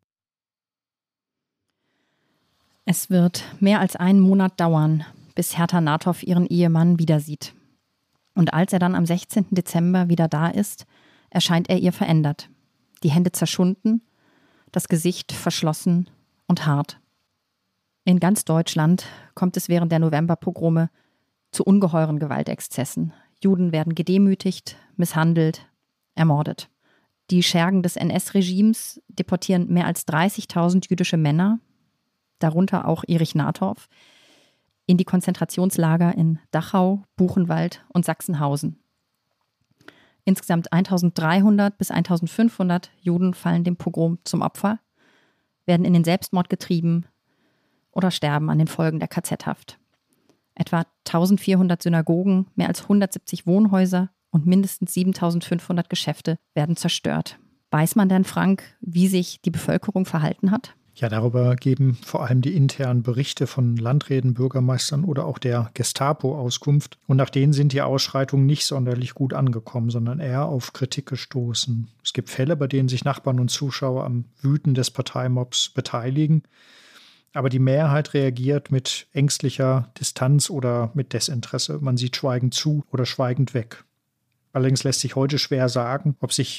Es wird mehr als einen Monat dauern, bis Hertha Nathorf ihren Ehemann wieder sieht. Und als er dann am 16. Dezember wieder da ist, erscheint er ihr verändert. Die Hände zerschunden, das Gesicht verschlossen und hart. In ganz Deutschland kommt es während der Novemberpogrome zu ungeheuren Gewaltexzessen. Juden werden gedemütigt, misshandelt, ermordet. Die Schergen des NS-Regimes deportieren mehr als 30.000 jüdische Männer, darunter auch Erich Nathorf, in die Konzentrationslager in Dachau, Buchenwald und Sachsenhausen. Insgesamt 1.300 bis 1.500 Juden fallen dem Pogrom zum Opfer, werden in den Selbstmord getrieben oder sterben an den Folgen der KZ-Haft. Etwa 1.400 Synagogen, mehr als 170 Wohnhäuser und mindestens 7.500 Geschäfte werden zerstört. Weiß man denn, Frank, wie sich die Bevölkerung verhalten hat? Ja, darüber geben vor allem die internen Berichte von Landräten, Bürgermeistern oder auch der Gestapo Auskunft. Und nach denen sind die Ausschreitungen nicht sonderlich gut angekommen, sondern eher auf Kritik gestoßen. Es gibt Fälle, bei denen sich Nachbarn und Zuschauer am Wüten des Parteimobs beteiligen. Aber die Mehrheit reagiert mit ängstlicher Distanz oder mit Desinteresse. Man sieht schweigend zu oder schweigend weg. Allerdings lässt sich heute schwer sagen, ob sich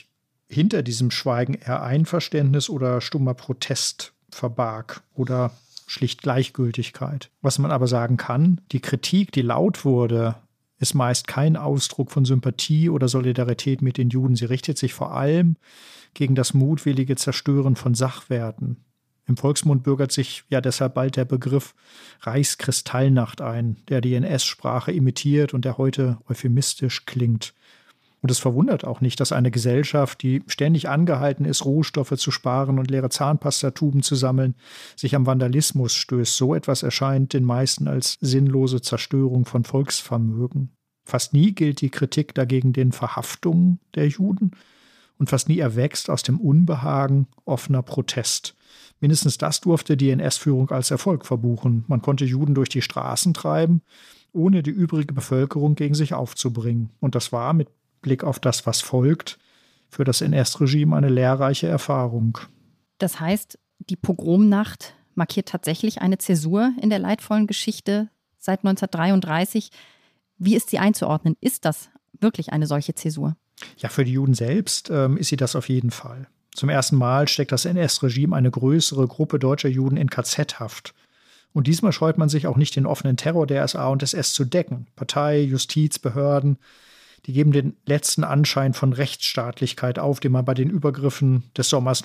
hinter diesem Schweigen eher Einverständnis oder stummer Protest verbarg oder schlicht Gleichgültigkeit. Was man aber sagen kann, die Kritik, die laut wurde, ist meist kein Ausdruck von Sympathie oder Solidarität mit den Juden. Sie richtet sich vor allem gegen das mutwillige Zerstören von Sachwerten. Im Volksmund bürgert sich ja deshalb bald der Begriff Reichskristallnacht ein, der die NS-Sprache imitiert und der heute euphemistisch klingt. Und es verwundert auch nicht, dass eine Gesellschaft, die ständig angehalten ist, Rohstoffe zu sparen und leere Zahnpastatuben zu sammeln, sich am Vandalismus stößt. So etwas erscheint den meisten als sinnlose Zerstörung von Volksvermögen. Fast nie gilt die Kritik dagegen den Verhaftungen der Juden und fast nie erwächst aus dem Unbehagen offener Protest. Mindestens das durfte die NS-Führung als Erfolg verbuchen. Man konnte Juden durch die Straßen treiben, ohne die übrige Bevölkerung gegen sich aufzubringen. Und das war mit Blick auf das, was folgt, für das NS-Regime eine lehrreiche Erfahrung. Das heißt, die Pogromnacht markiert tatsächlich eine Zäsur in der leidvollen Geschichte seit 1933. Wie ist sie einzuordnen? Ist das wirklich eine solche Zäsur? Ja, für die Juden selbst ist sie das auf jeden Fall. Zum ersten Mal steckt das NS-Regime eine größere Gruppe deutscher Juden in KZ-Haft. Und diesmal scheut man sich auch nicht, den offenen Terror der SA und SS zu decken. Partei, Justiz, Behörden, die geben den letzten Anschein von Rechtsstaatlichkeit auf, den man bei den Übergriffen des Sommers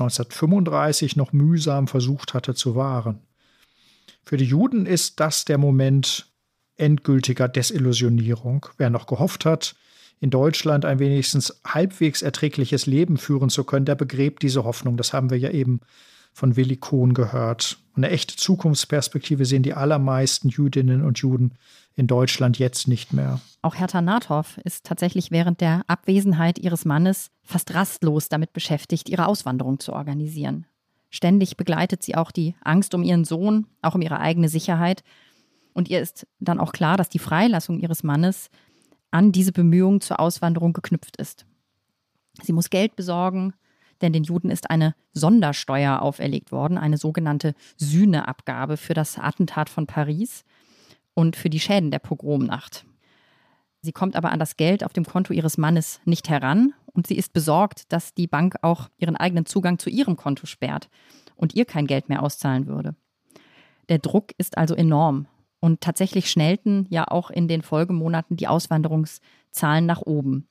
1935 noch mühsam versucht hatte zu wahren. Für die Juden ist das der Moment endgültiger Desillusionierung. Wer noch gehofft hat, in Deutschland ein wenigstens halbwegs erträgliches Leben führen zu können, der begräbt diese Hoffnung. Das haben wir ja eben von Willi Kohn gehört. Eine echte Zukunftsperspektive sehen die allermeisten Jüdinnen und Juden in Deutschland jetzt nicht mehr. Auch Hertha Nathorf ist tatsächlich während der Abwesenheit ihres Mannes fast rastlos damit beschäftigt, ihre Auswanderung zu organisieren. Ständig begleitet sie auch die Angst um ihren Sohn, auch um ihre eigene Sicherheit. Und ihr ist dann auch klar, dass die Freilassung ihres Mannes an diese Bemühungen zur Auswanderung geknüpft ist. Sie muss Geld besorgen, denn den Juden ist eine Sondersteuer auferlegt worden, eine sogenannte Sühneabgabe für das Attentat von Paris und für die Schäden der Pogromnacht. Sie kommt aber an das Geld auf dem Konto ihres Mannes nicht heran und sie ist besorgt, dass die Bank auch ihren eigenen Zugang zu ihrem Konto sperrt und ihr kein Geld mehr auszahlen würde. Der Druck ist also enorm und tatsächlich schnellten ja auch in den Folgemonaten die Auswanderungszahlen nach oben.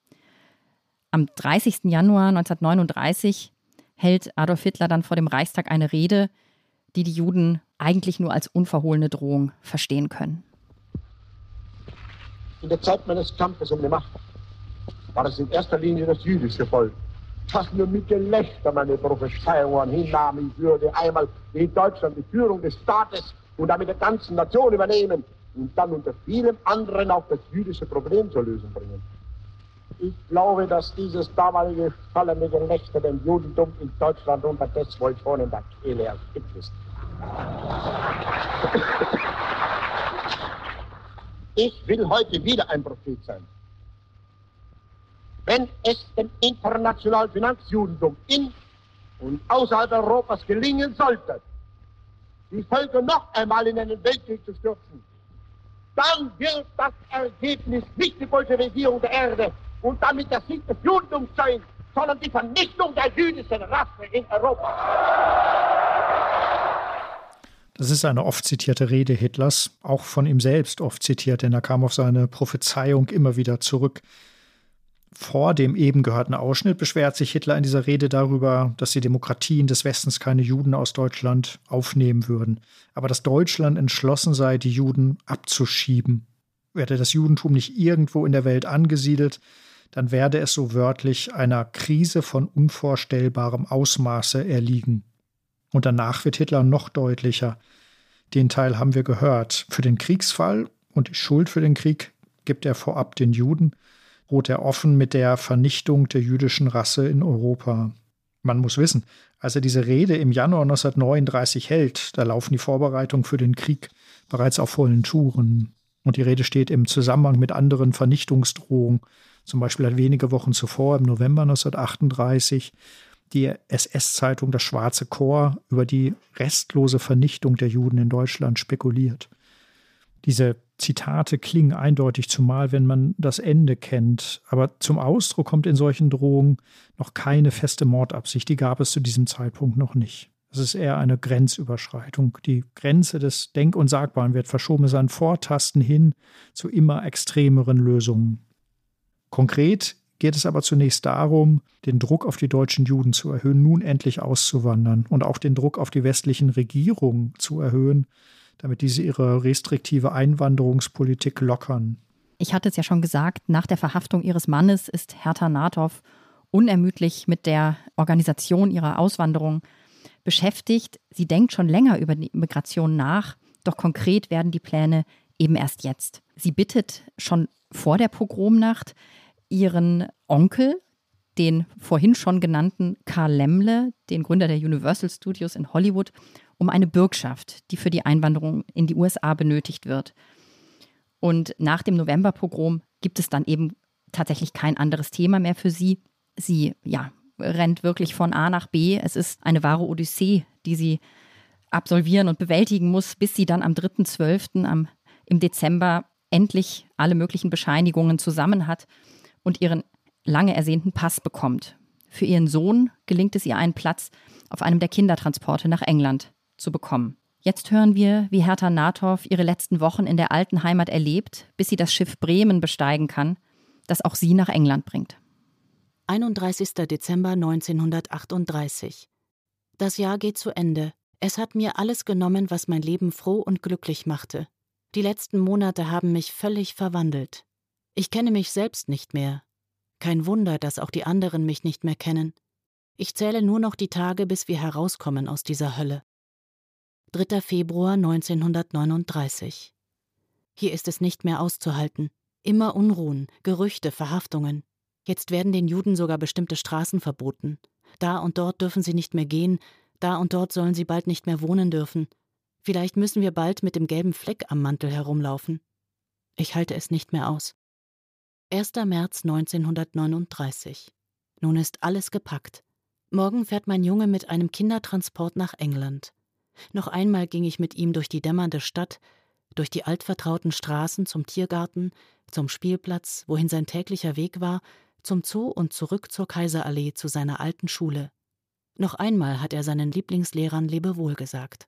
Am 30. Januar 1939 hält Adolf Hitler dann vor dem Reichstag eine Rede, die die Juden eigentlich nur als unverhohlene Drohung verstehen können. In der Zeit meines Kampfes um die Macht war es in erster Linie das jüdische Volk, das nur mit Gelächter meine Prophezeiungen hinnahm, ich würde einmal in Deutschland die Führung des Staates und damit der ganzen Nation übernehmen und dann unter vielem anderen auch das jüdische Problem zur Lösung bringen. Ich glaube, dass dieses damalige fallende Gelächter dem Judentum in Deutschland unterdessen wohl schon in der Kehle erstickt ist. Ich will heute wieder ein Prophet sein. Wenn es dem internationalen Finanzjudentum in und außerhalb Europas gelingen sollte, die Völker noch einmal in einen Weltkrieg zu stürzen, dann wird das Ergebnis nicht die Bolschewisierung der Erde und damit der Sieg des Judentums sein, sondern die Vernichtung der jüdischen Rasse in Europa. Das ist eine oft zitierte Rede Hitlers, auch von ihm selbst oft zitiert, denn er kam auf seine Prophezeiung immer wieder zurück. Vor dem eben gehörten Ausschnitt beschwert sich Hitler in dieser Rede darüber, dass die Demokratien des Westens keine Juden aus Deutschland aufnehmen würden, aber dass Deutschland entschlossen sei, die Juden abzuschieben. Werde das Judentum nicht irgendwo in der Welt angesiedelt, dann werde es so wörtlich einer Krise von unvorstellbarem Ausmaße erliegen. Und danach wird Hitler noch deutlicher. Den Teil haben wir gehört. Für den Kriegsfall und die Schuld für den Krieg gibt er vorab den Juden, droht er offen mit der Vernichtung der jüdischen Rasse in Europa. Man muss wissen, als er diese Rede im Januar 1939 hält, da laufen die Vorbereitungen für den Krieg bereits auf vollen Touren. Und die Rede steht im Zusammenhang mit anderen Vernichtungsdrohungen. Zum Beispiel hat wenige Wochen zuvor, im November 1938, die SS-Zeitung Das Schwarze Korps über die restlose Vernichtung der Juden in Deutschland spekuliert. Diese Zitate klingen eindeutig, zumal wenn man das Ende kennt. Aber zum Ausdruck kommt in solchen Drohungen noch keine feste Mordabsicht. Die gab es zu diesem Zeitpunkt noch nicht. Es ist eher eine Grenzüberschreitung. Die Grenze des Denk- und Sagbaren wird verschoben. Es ist ein Vortasten hin zu immer extremeren Lösungen. Konkret geht es aber zunächst darum, den Druck auf die deutschen Juden zu erhöhen, nun endlich auszuwandern und auch den Druck auf die westlichen Regierungen zu erhöhen, damit diese ihre restriktive Einwanderungspolitik lockern. Ich hatte es ja schon gesagt, nach der Verhaftung ihres Mannes ist Hertha Nathorf unermüdlich mit der Organisation ihrer Auswanderung beschäftigt. Sie denkt schon länger über die Migration nach, doch konkret werden die Pläne eben erst jetzt. Sie bittet schon vor der Pogromnacht ihren Onkel, den vorhin schon genannten Karl Laemmle, den Gründer der Universal Studios in Hollywood, um eine Bürgschaft, die für die Einwanderung in die USA benötigt wird. Und nach dem Novemberpogrom gibt es dann eben tatsächlich kein anderes Thema mehr für sie. Sie, rennt wirklich von A nach B. Es ist eine wahre Odyssee, die sie absolvieren und bewältigen muss, bis sie dann am 3.12. Im Dezember endlich alle möglichen Bescheinigungen zusammen hat und ihren lange ersehnten Pass bekommt. Für ihren Sohn gelingt es ihr, einen Platz auf einem der Kindertransporte nach England zu bekommen. Jetzt hören wir, wie Hertha Nathorf ihre letzten Wochen in der alten Heimat erlebt, bis sie das Schiff Bremen besteigen kann, das auch sie nach England bringt. 31. Dezember 1938. Das Jahr geht zu Ende. Es hat mir alles genommen, was mein Leben froh und glücklich machte. Die letzten Monate haben mich völlig verwandelt. Ich kenne mich selbst nicht mehr. Kein Wunder, dass auch die anderen mich nicht mehr kennen. Ich zähle nur noch die Tage, bis wir herauskommen aus dieser Hölle. 3. Februar 1939. Hier ist es nicht mehr auszuhalten. Immer Unruhen, Gerüchte, Verhaftungen. Jetzt werden den Juden sogar bestimmte Straßen verboten. Da und dort dürfen sie nicht mehr gehen, da und dort sollen sie bald nicht mehr wohnen dürfen. Vielleicht müssen wir bald mit dem gelben Fleck am Mantel herumlaufen. Ich halte es nicht mehr aus. 1. März 1939. Nun ist alles gepackt. Morgen fährt mein Junge mit einem Kindertransport nach England. Noch einmal ging ich mit ihm durch die dämmernde Stadt, durch die altvertrauten Straßen zum Tiergarten, zum Spielplatz, wohin sein täglicher Weg war, zum Zoo und zurück zur Kaiserallee zu seiner alten Schule. Noch einmal hat er seinen Lieblingslehrern Lebewohl gesagt.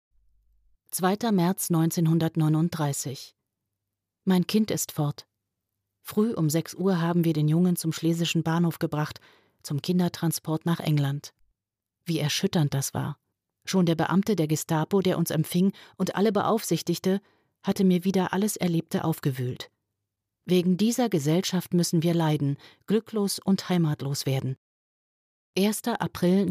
2. März 1939. Mein Kind ist fort. Früh um 6 Uhr haben wir den Jungen zum Schlesischen Bahnhof gebracht, zum Kindertransport nach England. Wie erschütternd das war. Schon der Beamte der Gestapo, der uns empfing und alle beaufsichtigte, hatte mir wieder alles Erlebte aufgewühlt. Wegen dieser Gesellschaft müssen wir leiden, glücklos und heimatlos werden. 1. April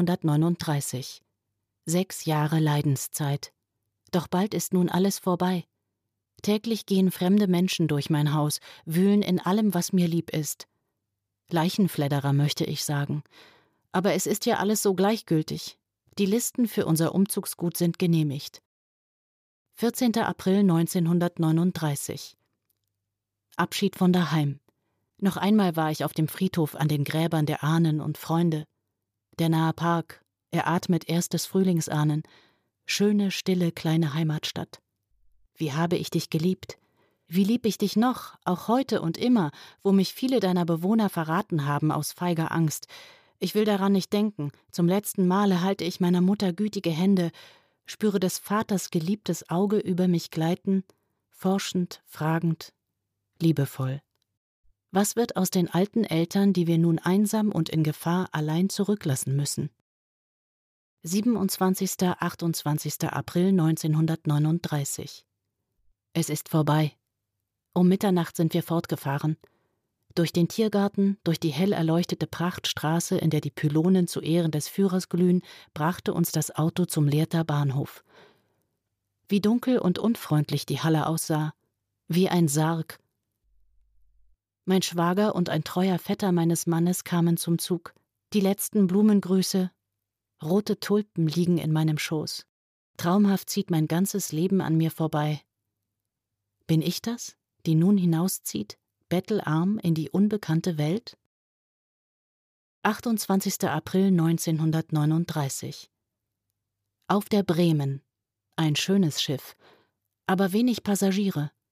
1939. 6 Jahre Leidenszeit. Doch bald ist nun alles vorbei. Täglich gehen fremde Menschen durch mein Haus, wühlen in allem, was mir lieb ist. Leichenfledderer, möchte ich sagen. Aber es ist ja alles so gleichgültig. Die Listen für unser Umzugsgut sind genehmigt. 14. April 1939. Abschied von daheim. Noch einmal war ich auf dem Friedhof an den Gräbern der Ahnen und Freunde. Der nahe Park, er atmet erstes Frühlingsahnen. Schöne, stille, kleine Heimatstadt. Wie habe ich dich geliebt? Wie lieb ich dich noch, auch heute und immer, wo mich viele deiner Bewohner verraten haben aus feiger Angst. Ich will daran nicht denken. Zum letzten Male halte ich meiner Mutter gütige Hände, spüre des Vaters geliebtes Auge über mich gleiten, forschend, fragend, liebevoll. Was wird aus den alten Eltern, die wir nun einsam und in Gefahr allein zurücklassen müssen? 27. 28. April 1939. Es ist vorbei. Um Mitternacht sind wir fortgefahren. Durch den Tiergarten, durch die hell erleuchtete Prachtstraße, in der die Pylonen zu Ehren des Führers glühen, brachte uns das Auto zum Lehrter Bahnhof. Wie dunkel und unfreundlich die Halle aussah, wie ein Sarg. Mein Schwager und ein treuer Vetter meines Mannes kamen zum Zug. Die letzten Blumengrüße. Rote Tulpen liegen in meinem Schoß. Traumhaft zieht mein ganzes Leben an mir vorbei. Bin ich das, die nun hinauszieht, bettelarm in die unbekannte Welt? 28. April 1939. Auf der Bremen. Ein schönes Schiff, aber wenig Passagiere.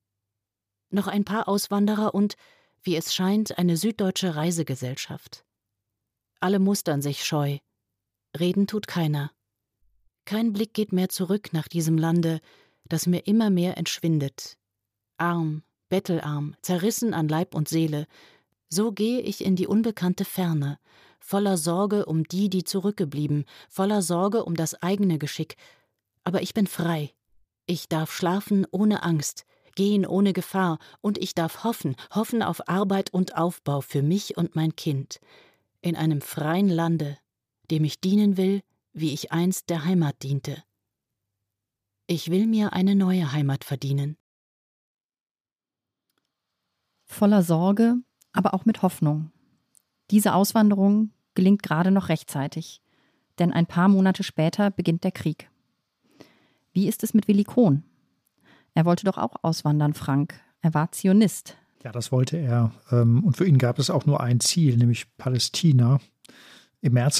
noch ein paar Auswanderer und, wie es scheint, eine süddeutsche Reisegesellschaft. Alle mustern sich scheu. Reden tut keiner. Kein Blick geht mehr zurück nach diesem Lande, das mir immer mehr entschwindet. Arm, bettelarm, zerrissen an Leib und Seele, so gehe ich in die unbekannte Ferne, voller Sorge um die, die zurückgeblieben, voller Sorge um das eigene Geschick. Aber ich bin frei. Ich darf schlafen ohne Angst, gehen ohne Gefahr, und ich darf hoffen auf Arbeit und Aufbau für mich und mein Kind, in einem freien Lande, dem ich dienen will, wie ich einst der Heimat diente. Ich will mir eine neue Heimat verdienen. Voller Sorge, aber auch mit Hoffnung. Diese Auswanderung gelingt gerade noch rechtzeitig, denn ein paar Monate später beginnt der Krieg. Wie ist es mit Willi Kohn? Er wollte doch auch auswandern, Frank. Er war Zionist. Ja, das wollte er. Und für ihn gab es auch nur ein Ziel, nämlich Palästina. Im März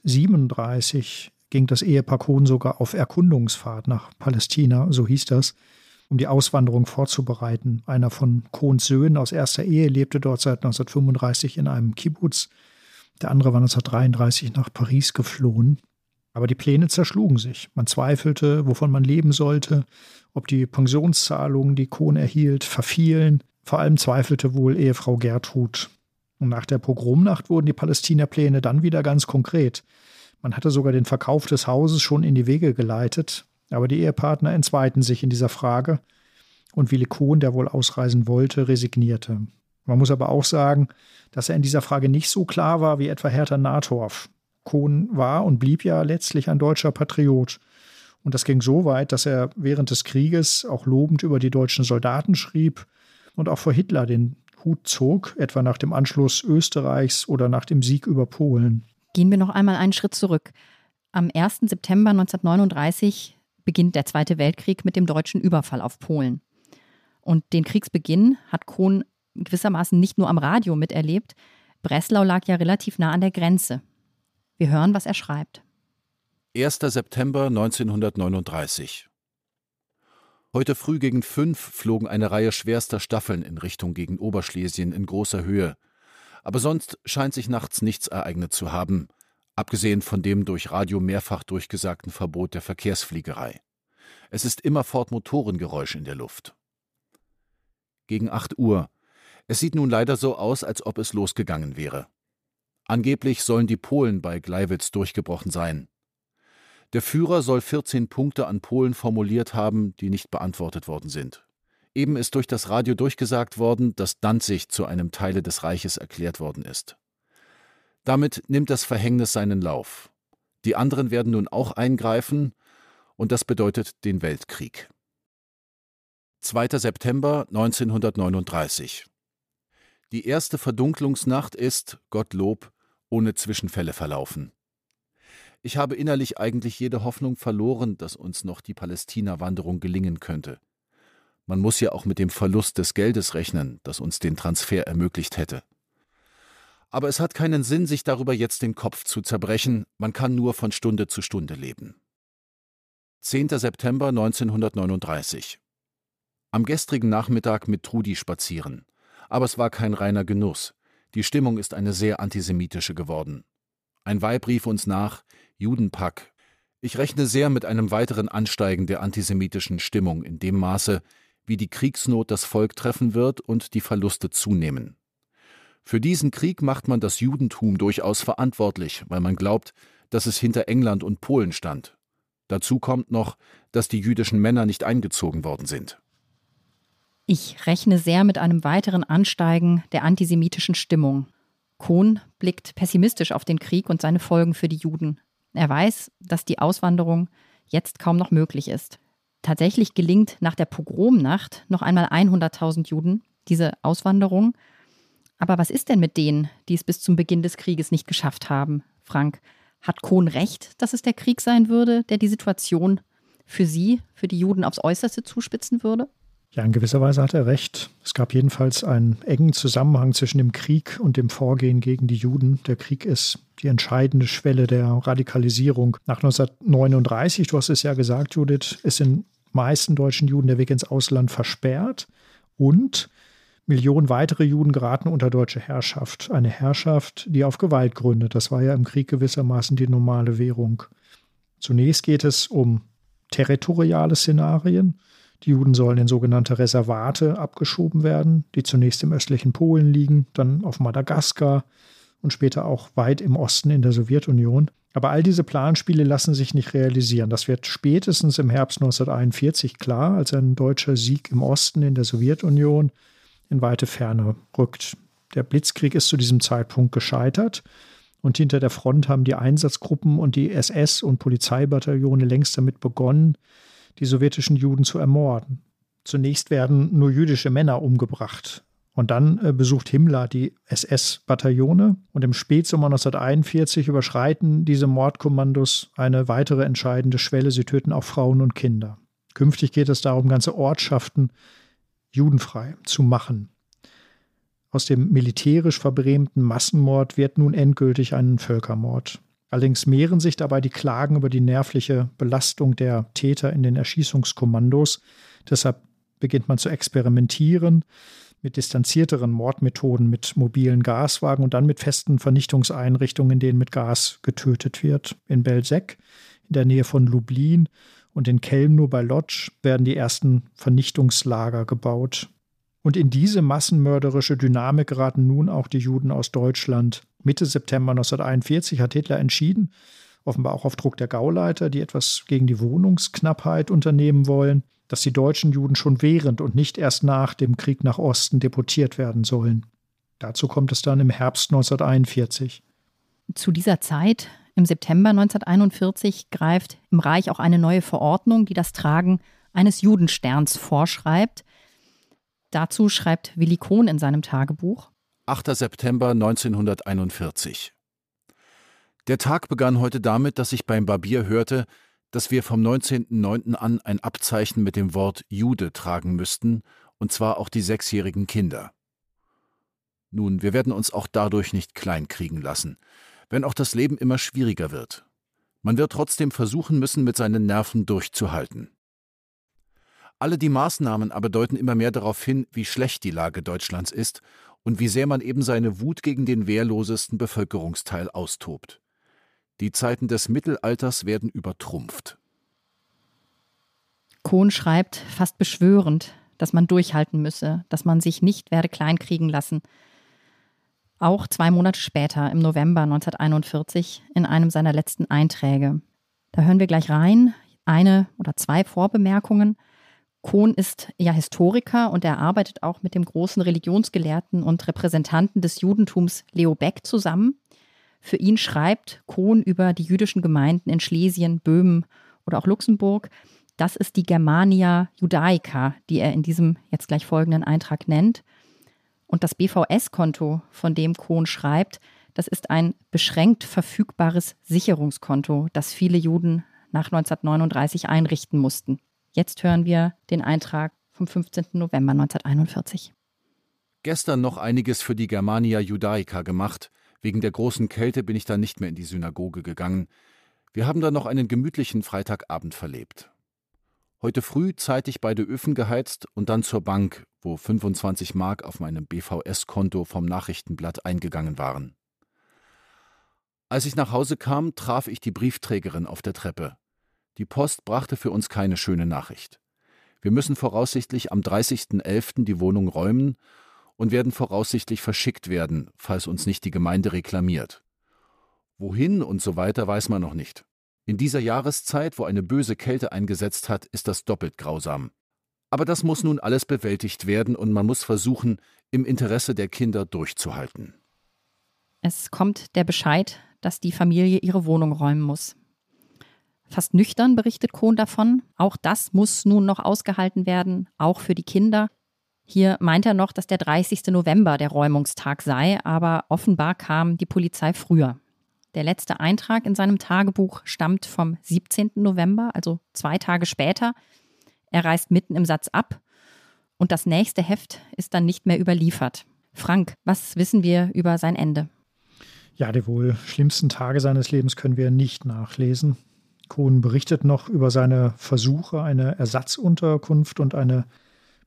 1937 ging das Ehepaar Kohn sogar auf Erkundungsfahrt nach Palästina, so hieß das, um die Auswanderung vorzubereiten. Einer von Kohns Söhnen aus erster Ehe lebte dort seit 1935 in einem Kibbutz. Der andere war 1933 nach Paris geflohen. Aber die Pläne zerschlugen sich. Man zweifelte, wovon man leben sollte, ob die Pensionszahlungen, die Kohn erhielt, verfielen. Vor allem zweifelte wohl Ehefrau Gertrud. Und nach der Pogromnacht wurden die Palästina-Pläne dann wieder ganz konkret. Man hatte sogar den Verkauf des Hauses schon in die Wege geleitet. Aber die Ehepartner entzweiten sich in dieser Frage. Und Willi Kohn, der wohl ausreisen wollte, resignierte. Man muss aber auch sagen, dass er in dieser Frage nicht so klar war wie etwa Hertha Nathorf. Kohn war und blieb ja letztlich ein deutscher Patriot. Und das ging so weit, dass er während des Krieges auch lobend über die deutschen Soldaten schrieb und auch vor Hitler den Hut zog, etwa nach dem Anschluss Österreichs oder nach dem Sieg über Polen. Gehen wir noch einmal einen Schritt zurück. Am 1. September 1939 beginnt der Zweite Weltkrieg mit dem deutschen Überfall auf Polen. Und den Kriegsbeginn hat Kohn gewissermaßen nicht nur am Radio miterlebt. Breslau lag ja relativ nah an der Grenze. Wir hören, was er schreibt. 1. September 1939. Heute früh gegen 5 flogen eine Reihe schwerster Staffeln in Richtung gegen Oberschlesien in großer Höhe. Aber sonst scheint sich nachts nichts ereignet zu haben, abgesehen von dem durch Radio mehrfach durchgesagten Verbot der Verkehrsfliegerei. Es ist immerfort Motorengeräusch in der Luft. Gegen 8 Uhr. Es sieht nun leider so aus, als ob es losgegangen wäre. Angeblich sollen die Polen bei Gleiwitz durchgebrochen sein. Der Führer soll 14 Punkte an Polen formuliert haben, die nicht beantwortet worden sind. Eben ist durch das Radio durchgesagt worden, dass Danzig zu einem Teile des Reiches erklärt worden ist. Damit nimmt das Verhängnis seinen Lauf. Die anderen werden nun auch eingreifen, und das bedeutet den Weltkrieg. 2. September 1939. Die erste Verdunklungsnacht ist, Gottlob, ohne Zwischenfälle verlaufen. Ich habe innerlich eigentlich jede Hoffnung verloren, dass uns noch die Palästina-Wanderung gelingen könnte. Man muss ja auch mit dem Verlust des Geldes rechnen, das uns den Transfer ermöglicht hätte. Aber es hat keinen Sinn, sich darüber jetzt den Kopf zu zerbrechen, man kann nur von Stunde zu Stunde leben. 10. September 1939. Am gestrigen Nachmittag mit Trudi spazieren. Aber es war kein reiner Genuss. Die Stimmung ist eine sehr antisemitische geworden. Ein Weib rief uns nach, Judenpack. Ich rechne sehr mit einem weiteren Ansteigen der antisemitischen Stimmung in dem Maße, wie die Kriegsnot das Volk treffen wird und die Verluste zunehmen. Für diesen Krieg macht man das Judentum durchaus verantwortlich, weil man glaubt, dass es hinter England und Polen stand. Dazu kommt noch, dass die jüdischen Männer nicht eingezogen worden sind. Ich rechne sehr mit einem weiteren Ansteigen der antisemitischen Stimmung. Kohn blickt pessimistisch auf den Krieg und seine Folgen für die Juden. Er weiß, dass die Auswanderung jetzt kaum noch möglich ist. Tatsächlich gelingt nach der Pogromnacht noch einmal 100.000 Juden diese Auswanderung. Aber was ist denn mit denen, die es bis zum Beginn des Krieges nicht geschafft haben? Frank, hat Kohn recht, dass es der Krieg sein würde, der die Situation für sie, für die Juden aufs Äußerste zuspitzen würde? Ja, in gewisser Weise hat er recht. Es gab jedenfalls einen engen Zusammenhang zwischen dem Krieg und dem Vorgehen gegen die Juden. Der Krieg ist die entscheidende Schwelle der Radikalisierung. Nach 1939, du hast es ja gesagt, Judith, ist den meisten deutschen Juden der Weg ins Ausland versperrt. Und Millionen weitere Juden geraten unter deutsche Herrschaft. Eine Herrschaft, die auf Gewalt gründet. Das war ja im Krieg gewissermaßen die normale Währung. Zunächst geht es um territoriale Szenarien. Die Juden sollen in sogenannte Reservate abgeschoben werden, die zunächst im östlichen Polen liegen, dann auf Madagaskar und später auch weit im Osten in der Sowjetunion. Aber all diese Planspiele lassen sich nicht realisieren. Das wird spätestens im Herbst 1941 klar, als ein deutscher Sieg im Osten in der Sowjetunion in weite Ferne rückt. Der Blitzkrieg ist zu diesem Zeitpunkt gescheitert und hinter der Front haben die Einsatzgruppen und die SS- und Polizeibataillone längst damit begonnen, die sowjetischen Juden zu ermorden. Zunächst werden nur jüdische Männer umgebracht. Und dann besucht Himmler die SS-Bataillone und im Spätsommer 1941 überschreiten diese Mordkommandos eine weitere entscheidende Schwelle. Sie töten auch Frauen und Kinder. Künftig geht es darum, ganze Ortschaften judenfrei zu machen. Aus dem militärisch verbrämten Massenmord wird nun endgültig ein Völkermord. Allerdings mehren sich dabei die Klagen über die nervliche Belastung der Täter in den Erschießungskommandos. Deshalb beginnt man zu experimentieren mit distanzierteren Mordmethoden, mit mobilen Gaswagen und dann mit festen Vernichtungseinrichtungen, in denen mit Gas getötet wird. In Belzec, in der Nähe von Lublin, und in Chełmno bei Łódź werden die ersten Vernichtungslager gebaut. Und in diese massenmörderische Dynamik geraten nun auch die Juden aus Deutschland. Mitte September 1941 hat Hitler entschieden, offenbar auch auf Druck der Gauleiter, die etwas gegen die Wohnungsknappheit unternehmen wollen, dass die deutschen Juden schon während und nicht erst nach dem Krieg nach Osten deportiert werden sollen. Dazu kommt es dann im Herbst 1941. Zu dieser Zeit, im September 1941, greift im Reich auch eine neue Verordnung, die das Tragen eines Judensterns vorschreibt. Dazu schreibt Willi Kohn in seinem Tagebuch: 8. September 1941. Der Tag begann heute damit, dass ich beim Barbier hörte, dass wir vom 19.09. an ein Abzeichen mit dem Wort Jude tragen müssten, und zwar auch die 6-jährigen Kinder. Nun, wir werden uns auch dadurch nicht kleinkriegen lassen, wenn auch das Leben immer schwieriger wird. Man wird trotzdem versuchen müssen, mit seinen Nerven durchzuhalten. Alle die Maßnahmen aber deuten immer mehr darauf hin, wie schlecht die Lage Deutschlands ist und wie sehr man eben seine Wut gegen den wehrlosesten Bevölkerungsteil austobt. Die Zeiten des Mittelalters werden übertrumpft. Kohn schreibt fast beschwörend, dass man durchhalten müsse, dass man sich nicht werde kleinkriegen lassen. Auch 2 Monate später, im November 1941, in einem seiner letzten Einträge. Da hören wir gleich rein, 1 oder 2 Vorbemerkungen. Kohn ist ja Historiker und er arbeitet auch mit dem großen Religionsgelehrten und Repräsentanten des Judentums Leo Baeck zusammen. Für ihn schreibt Kohn über die jüdischen Gemeinden in Schlesien, Böhmen oder auch Luxemburg. Das ist die Germania Judaica, die er in diesem jetzt gleich folgenden Eintrag nennt. Und das BVS-Konto, von dem Kohn schreibt, das ist ein beschränkt verfügbares Sicherungskonto, das viele Juden nach 1939 einrichten mussten. Jetzt hören wir den Eintrag vom 15. November 1941. Gestern noch einiges für die Germania Judaica gemacht. Wegen der großen Kälte bin ich dann nicht mehr in die Synagoge gegangen. Wir haben dann noch einen gemütlichen Freitagabend verlebt. Heute früh zeitig beide Öfen geheizt und dann zur Bank, wo 25 Mark auf meinem BVS-Konto vom Nachrichtenblatt eingegangen waren. Als ich nach Hause kam, traf ich die Briefträgerin auf der Treppe. Die Post brachte für uns keine schöne Nachricht. Wir müssen voraussichtlich am 30.11. die Wohnung räumen und werden voraussichtlich verschickt werden, falls uns nicht die Gemeinde reklamiert. Wohin und so weiter weiß man noch nicht. In dieser Jahreszeit, wo eine böse Kälte eingesetzt hat, ist das doppelt grausam. Aber das muss nun alles bewältigt werden und man muss versuchen, im Interesse der Kinder durchzuhalten. Es kommt der Bescheid, dass die Familie ihre Wohnung räumen muss. Fast nüchtern berichtet Kohn davon. Auch das muss nun noch ausgehalten werden, auch für die Kinder. Hier meint er noch, dass der 30. November der Räumungstag sei, aber offenbar kam die Polizei früher. Der letzte Eintrag in seinem Tagebuch stammt vom 17. November, also 2 Tage später. Er reist mitten im Satz ab und das nächste Heft ist dann nicht mehr überliefert. Frank, was wissen wir über sein Ende? Ja, die wohl schlimmsten Tage seines Lebens können wir nicht nachlesen. Kohn berichtet noch über seine Versuche, eine Ersatzunterkunft und eine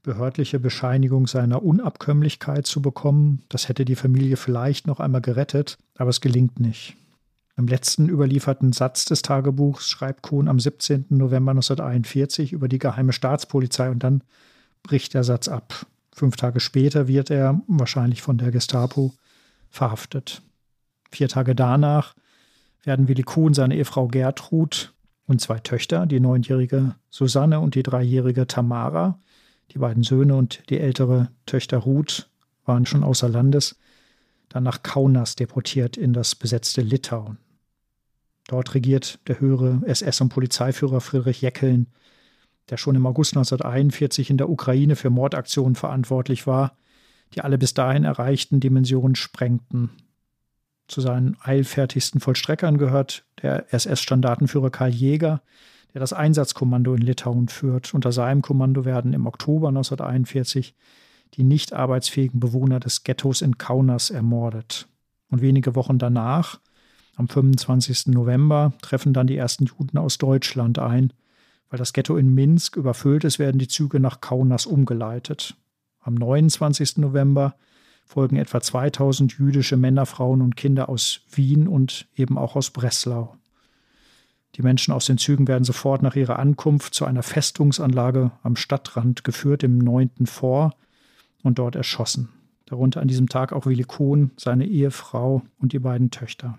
behördliche Bescheinigung seiner Unabkömmlichkeit zu bekommen. Das hätte die Familie vielleicht noch einmal gerettet, aber es gelingt nicht. Im letzten überlieferten Satz des Tagebuchs schreibt Kohn am 17. November 1941 über die geheime Staatspolizei und dann bricht der Satz ab. 5 Tage später wird er, wahrscheinlich von der Gestapo, verhaftet. 4 Tage danach werden Willi Kohn, seine Ehefrau Gertrud und 2 Töchter, die 9-jährige Susanne und die 3-jährige Tamara, die beiden Söhne und die ältere Töchter Ruth waren schon außer Landes, dann nach Kaunas deportiert in das besetzte Litauen. Dort regiert der höhere SS- und Polizeiführer Friedrich Jeckeln, der schon im August 1941 in der Ukraine für Mordaktionen verantwortlich war, die alle bis dahin erreichten Dimensionen sprengten. Zu seinen eilfertigsten Vollstreckern gehört der SS-Standartenführer Karl Jäger, der das Einsatzkommando in Litauen führt. Unter seinem Kommando werden im Oktober 1941 die nicht arbeitsfähigen Bewohner des Ghettos in Kaunas ermordet. Und wenige Wochen danach, am 25. November, treffen dann die ersten Juden aus Deutschland ein. Weil das Ghetto in Minsk überfüllt ist, werden die Züge nach Kaunas umgeleitet. Am 29. November folgen etwa 2000 jüdische Männer, Frauen und Kinder aus Wien und eben auch aus Breslau. Die Menschen aus den Zügen werden sofort nach ihrer Ankunft zu einer Festungsanlage am Stadtrand geführt, im 9. Fort, und dort erschossen. Darunter an diesem Tag auch Willi Kohn, seine Ehefrau und die beiden Töchter.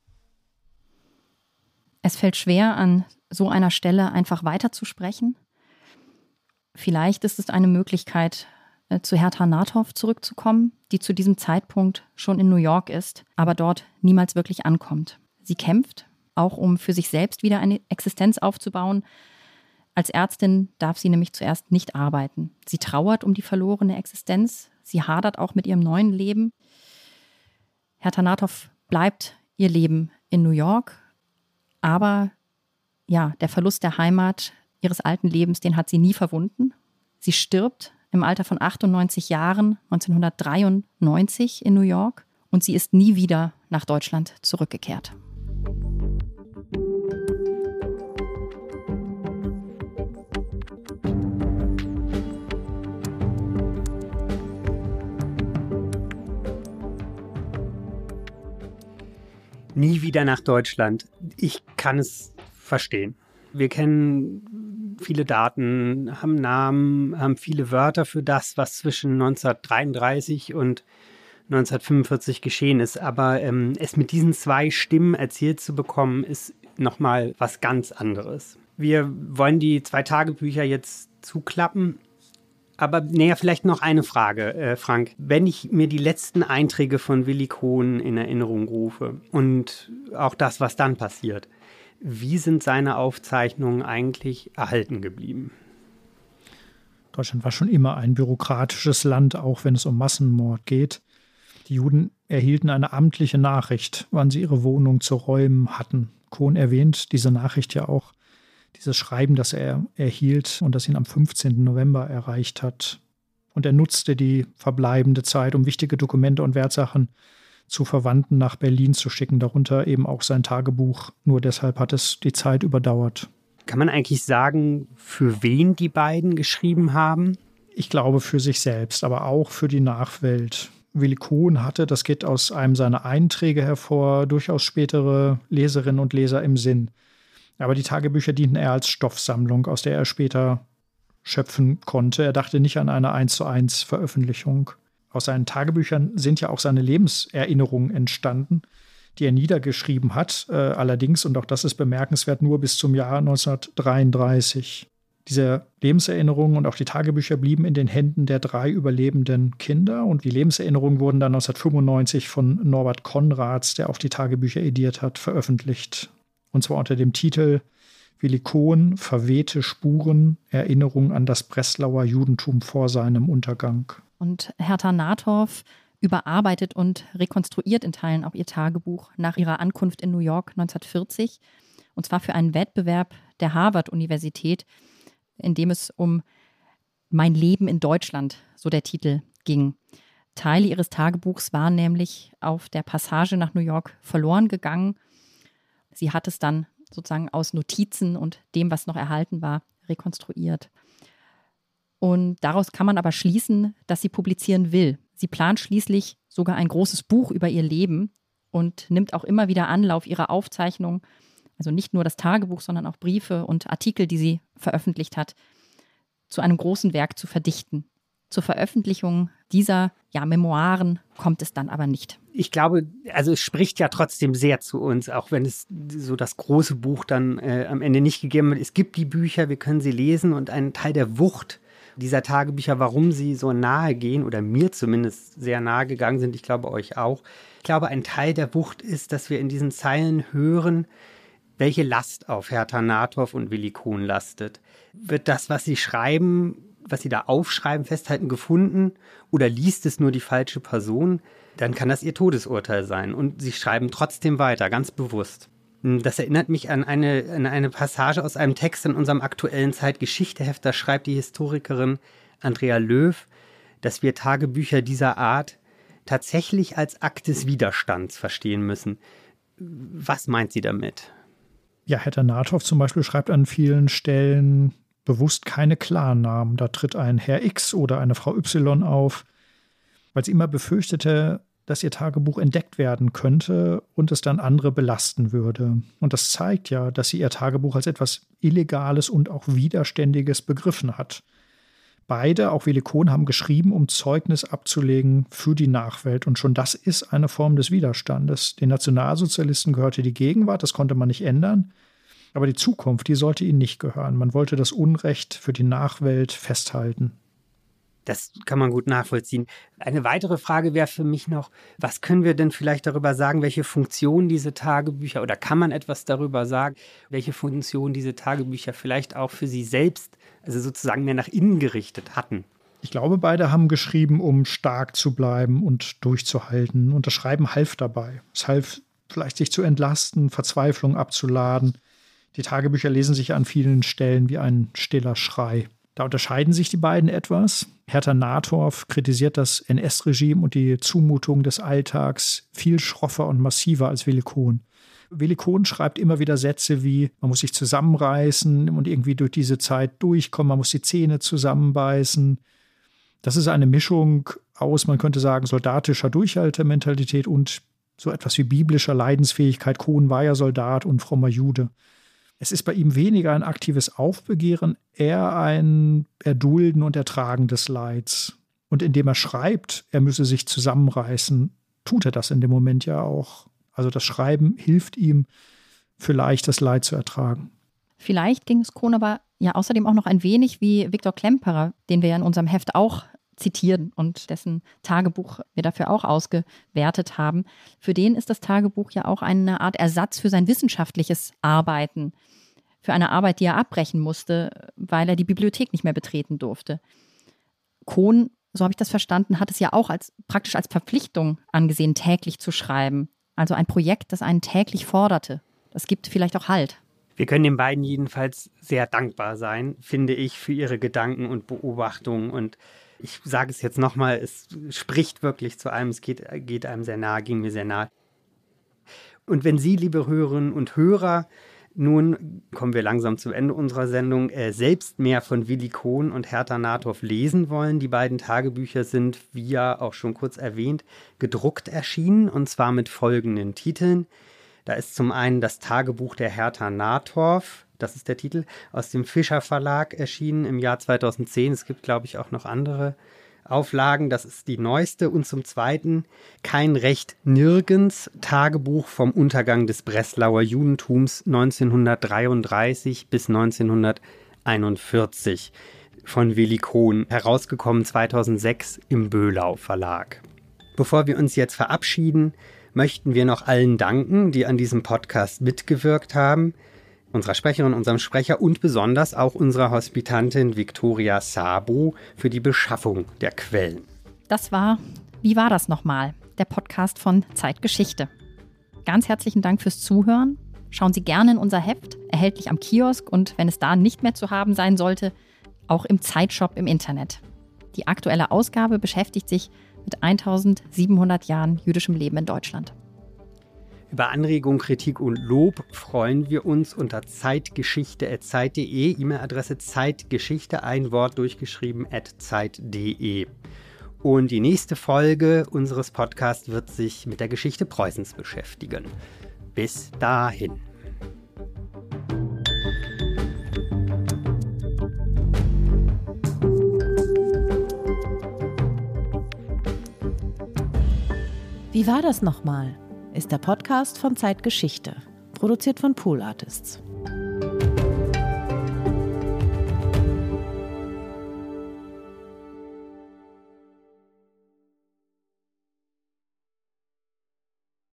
Es fällt schwer, an so einer Stelle einfach weiterzusprechen. Vielleicht ist es eine Möglichkeit, zu Hertha Nathoff zurückzukommen, die zu diesem Zeitpunkt schon in New York ist, aber dort niemals wirklich ankommt. Sie kämpft, auch um für sich selbst wieder eine Existenz aufzubauen. Als Ärztin darf sie nämlich zuerst nicht arbeiten. Sie trauert um die verlorene Existenz. Sie hadert auch mit ihrem neuen Leben. Hertha Nathoff bleibt ihr Leben in New York. Aber ja, der Verlust der Heimat, ihres alten Lebens, den hat sie nie verwunden. Sie stirbt im Alter von 98 Jahren 1993 in New York und sie ist nie wieder nach Deutschland zurückgekehrt. Nie wieder nach Deutschland. Ich kann es verstehen. Wir kennen viele Daten, haben Namen, haben viele Wörter für das, was zwischen 1933 und 1945 geschehen ist. Aber es mit diesen 2 Stimmen erzählt zu bekommen, ist nochmal was ganz anderes. Wir wollen die 2 Tagebücher jetzt zuklappen. Aber vielleicht noch eine Frage, Frank. Wenn ich mir die letzten Einträge von Willi Kohn in Erinnerung rufe und auch das, was dann passiert, wie sind seine Aufzeichnungen eigentlich erhalten geblieben? Deutschland war schon immer ein bürokratisches Land, auch wenn es um Massenmord geht. Die Juden erhielten eine amtliche Nachricht, wann sie ihre Wohnung zu räumen hatten. Kohn erwähnt diese Nachricht ja auch, dieses Schreiben, das er erhielt und das ihn am 15. November erreicht hat. Und er nutzte die verbleibende Zeit, um wichtige Dokumente und Wertsachen zu Verwandten nach Berlin zu schicken, darunter eben auch sein Tagebuch. Nur deshalb hat es die Zeit überdauert. Kann man eigentlich sagen, für wen die beiden geschrieben haben? Ich glaube für sich selbst, aber auch für die Nachwelt. Willi Kohn hatte, das geht aus einem seiner Einträge hervor, durchaus spätere Leserinnen und Leser im Sinn. Aber die Tagebücher dienten eher als Stoffsammlung, aus der er später schöpfen konnte. Er dachte nicht an eine 1:1 Veröffentlichung. Aus seinen Tagebüchern sind ja auch seine Lebenserinnerungen entstanden, die er niedergeschrieben hat, allerdings, und auch das ist bemerkenswert, nur bis zum Jahr 1933. Diese Lebenserinnerungen und auch die Tagebücher blieben in den Händen der 3 überlebenden Kinder und die Lebenserinnerungen wurden dann 1995 von Norbert Konrads, der auch die Tagebücher ediert hat, veröffentlicht. Und zwar unter dem Titel Willi Kohn, verwehte Spuren, Erinnerung an das Breslauer Judentum vor seinem Untergang. Und Hertha Nathoff überarbeitet und rekonstruiert in Teilen auch ihr Tagebuch nach ihrer Ankunft in New York 1940. Und zwar für einen Wettbewerb der Harvard-Universität, in dem es um Mein Leben in Deutschland, so der Titel, ging. Teile ihres Tagebuchs waren nämlich auf der Passage nach New York verloren gegangen. Sie hat es dann sozusagen aus Notizen und dem, was noch erhalten war, rekonstruiert. Und daraus kann man aber schließen, dass sie publizieren will. Sie plant schließlich sogar ein großes Buch über ihr Leben und nimmt auch immer wieder Anlauf, ihre Aufzeichnungen, also nicht nur das Tagebuch, sondern auch Briefe und Artikel, die sie veröffentlicht hat, zu einem großen Werk zu verdichten. Zur Veröffentlichung dieser Memoiren kommt es dann aber nicht. Ich glaube, also es spricht ja trotzdem sehr zu uns, auch wenn es so das große Buch dann am Ende nicht gegeben wird. Es gibt die Bücher, wir können sie lesen und ein Teil der Wucht dieser Tagebücher, warum sie so nahe gehen oder mir zumindest sehr nahe gegangen sind, ich glaube euch auch. Ich glaube, ein Teil der Wucht ist, dass wir in diesen Zeilen hören, welche Last auf Hertha Nathorf und Willi Kohn lastet. Wird das, was sie schreiben, was sie da aufschreiben, festhalten, gefunden oder liest es nur die falsche Person, dann kann das ihr Todesurteil sein. Und sie schreiben trotzdem weiter, ganz bewusst. Das erinnert mich an eine Passage aus einem Text in unserem aktuellen Zeitgeschichteheft. Da schreibt die Historikerin Andrea Löw, dass wir Tagebücher dieser Art tatsächlich als Akt des Widerstands verstehen müssen. Was meint sie damit? Ja, Hertha Nathorf zum Beispiel schreibt an vielen Stellen bewusst keine Klarnamen. Da tritt ein Herr X oder eine Frau Y auf, weil sie immer befürchtete, dass ihr Tagebuch entdeckt werden könnte und es dann andere belasten würde. Und das zeigt ja, dass sie ihr Tagebuch als etwas Illegales und auch Widerständiges begriffen hat. Beide, auch Willi Kohn, haben geschrieben, um Zeugnis abzulegen für die Nachwelt. Und schon das ist eine Form des Widerstandes. Den Nationalsozialisten gehörte die Gegenwart, das konnte man nicht ändern. Aber die Zukunft, die sollte ihnen nicht gehören. Man wollte das Unrecht für die Nachwelt festhalten. Das kann man gut nachvollziehen. Eine weitere Frage wäre für mich noch, was können wir denn vielleicht darüber sagen, welche Funktion diese Tagebücher, oder kann man etwas darüber sagen, welche Funktion diese Tagebücher vielleicht auch für sie selbst, also sozusagen mehr nach innen gerichtet hatten? Ich glaube, beide haben geschrieben, um stark zu bleiben und durchzuhalten. Und das Schreiben half dabei. Es half vielleicht, sich zu entlasten, Verzweiflung abzuladen. Die Tagebücher lesen sich an vielen Stellen wie ein stiller Schrei. Da unterscheiden sich die beiden etwas. Hertha Nathorf kritisiert das NS-Regime und die Zumutung des Alltags viel schroffer und massiver als Willi Kohn. Willi Kohn schreibt immer wieder Sätze wie, man muss sich zusammenreißen und irgendwie durch diese Zeit durchkommen, man muss die Zähne zusammenbeißen. Das ist eine Mischung aus, man könnte sagen, soldatischer Durchhaltementalität und so etwas wie biblischer Leidensfähigkeit. Kohn war ja Soldat und frommer Jude. Es ist bei ihm weniger ein aktives Aufbegehren, eher ein Erdulden und Ertragen des Leids. Und indem er schreibt, er müsse sich zusammenreißen, tut er das in dem Moment ja auch. Also das Schreiben hilft ihm, vielleicht das Leid zu ertragen. Vielleicht ging es Kohn aber ja außerdem auch noch ein wenig wie Viktor Klemperer, den wir ja in unserem Heft auch zitieren und dessen Tagebuch wir dafür auch ausgewertet haben. Für den ist das Tagebuch ja auch eine Art Ersatz für sein wissenschaftliches Arbeiten, für eine Arbeit, die er abbrechen musste, weil er die Bibliothek nicht mehr betreten durfte. Kohn, so habe ich das verstanden, hat es ja auch praktisch als Verpflichtung angesehen, täglich zu schreiben. Also ein Projekt, das einen täglich forderte. Das gibt vielleicht auch Halt. Wir können den beiden jedenfalls sehr dankbar sein, finde ich, für ihre Gedanken und Beobachtungen. Und ich sage es jetzt nochmal, es spricht wirklich zu einem, es geht einem sehr nahe, ging mir sehr nahe. Und wenn Sie, liebe Hörerinnen und Hörer, nun kommen wir langsam zum Ende unserer Sendung, selbst mehr von Willi Kohn und Hertha Nathorf lesen wollen. Die beiden Tagebücher sind, wie ja auch schon kurz erwähnt, gedruckt erschienen, und zwar mit folgenden Titeln. Da ist zum einen das Tagebuch der Hertha Nathorf, das ist der Titel, aus dem Fischer Verlag erschienen im Jahr 2010. Es gibt, glaube ich, auch noch andere Auflagen, das ist die neueste. Und zum Zweiten Kein Recht nirgends, Tagebuch vom Untergang des Breslauer Judentums 1933 bis 1941 von Willi Kohn, herausgekommen 2006 im Böhlau Verlag. Bevor wir uns jetzt verabschieden, möchten wir noch allen danken, die an diesem Podcast mitgewirkt haben. Unserer Sprecherin, unserem Sprecher und besonders auch unserer Hospitantin Viktoria Sabo für die Beschaffung der Quellen. Das war Wie war das nochmal? Der Podcast von Zeitgeschichte. Ganz herzlichen Dank fürs Zuhören. Schauen Sie gerne in unser Heft, erhältlich am Kiosk und wenn es da nicht mehr zu haben sein sollte, auch im Zeitshop im Internet. Die aktuelle Ausgabe beschäftigt sich mit 1700 Jahren jüdischem Leben in Deutschland. Über Anregung, Kritik und Lob freuen wir uns unter zeitgeschichte@zeit.de, E-Mail-Adresse zeitgeschichte, ein Wort durchgeschrieben, @zeit.de. Und die nächste Folge unseres Podcasts wird sich mit der Geschichte Preußens beschäftigen. Bis dahin. Wie war das nochmal? Ist der Podcast von Zeitgeschichte, produziert von Pool Artists.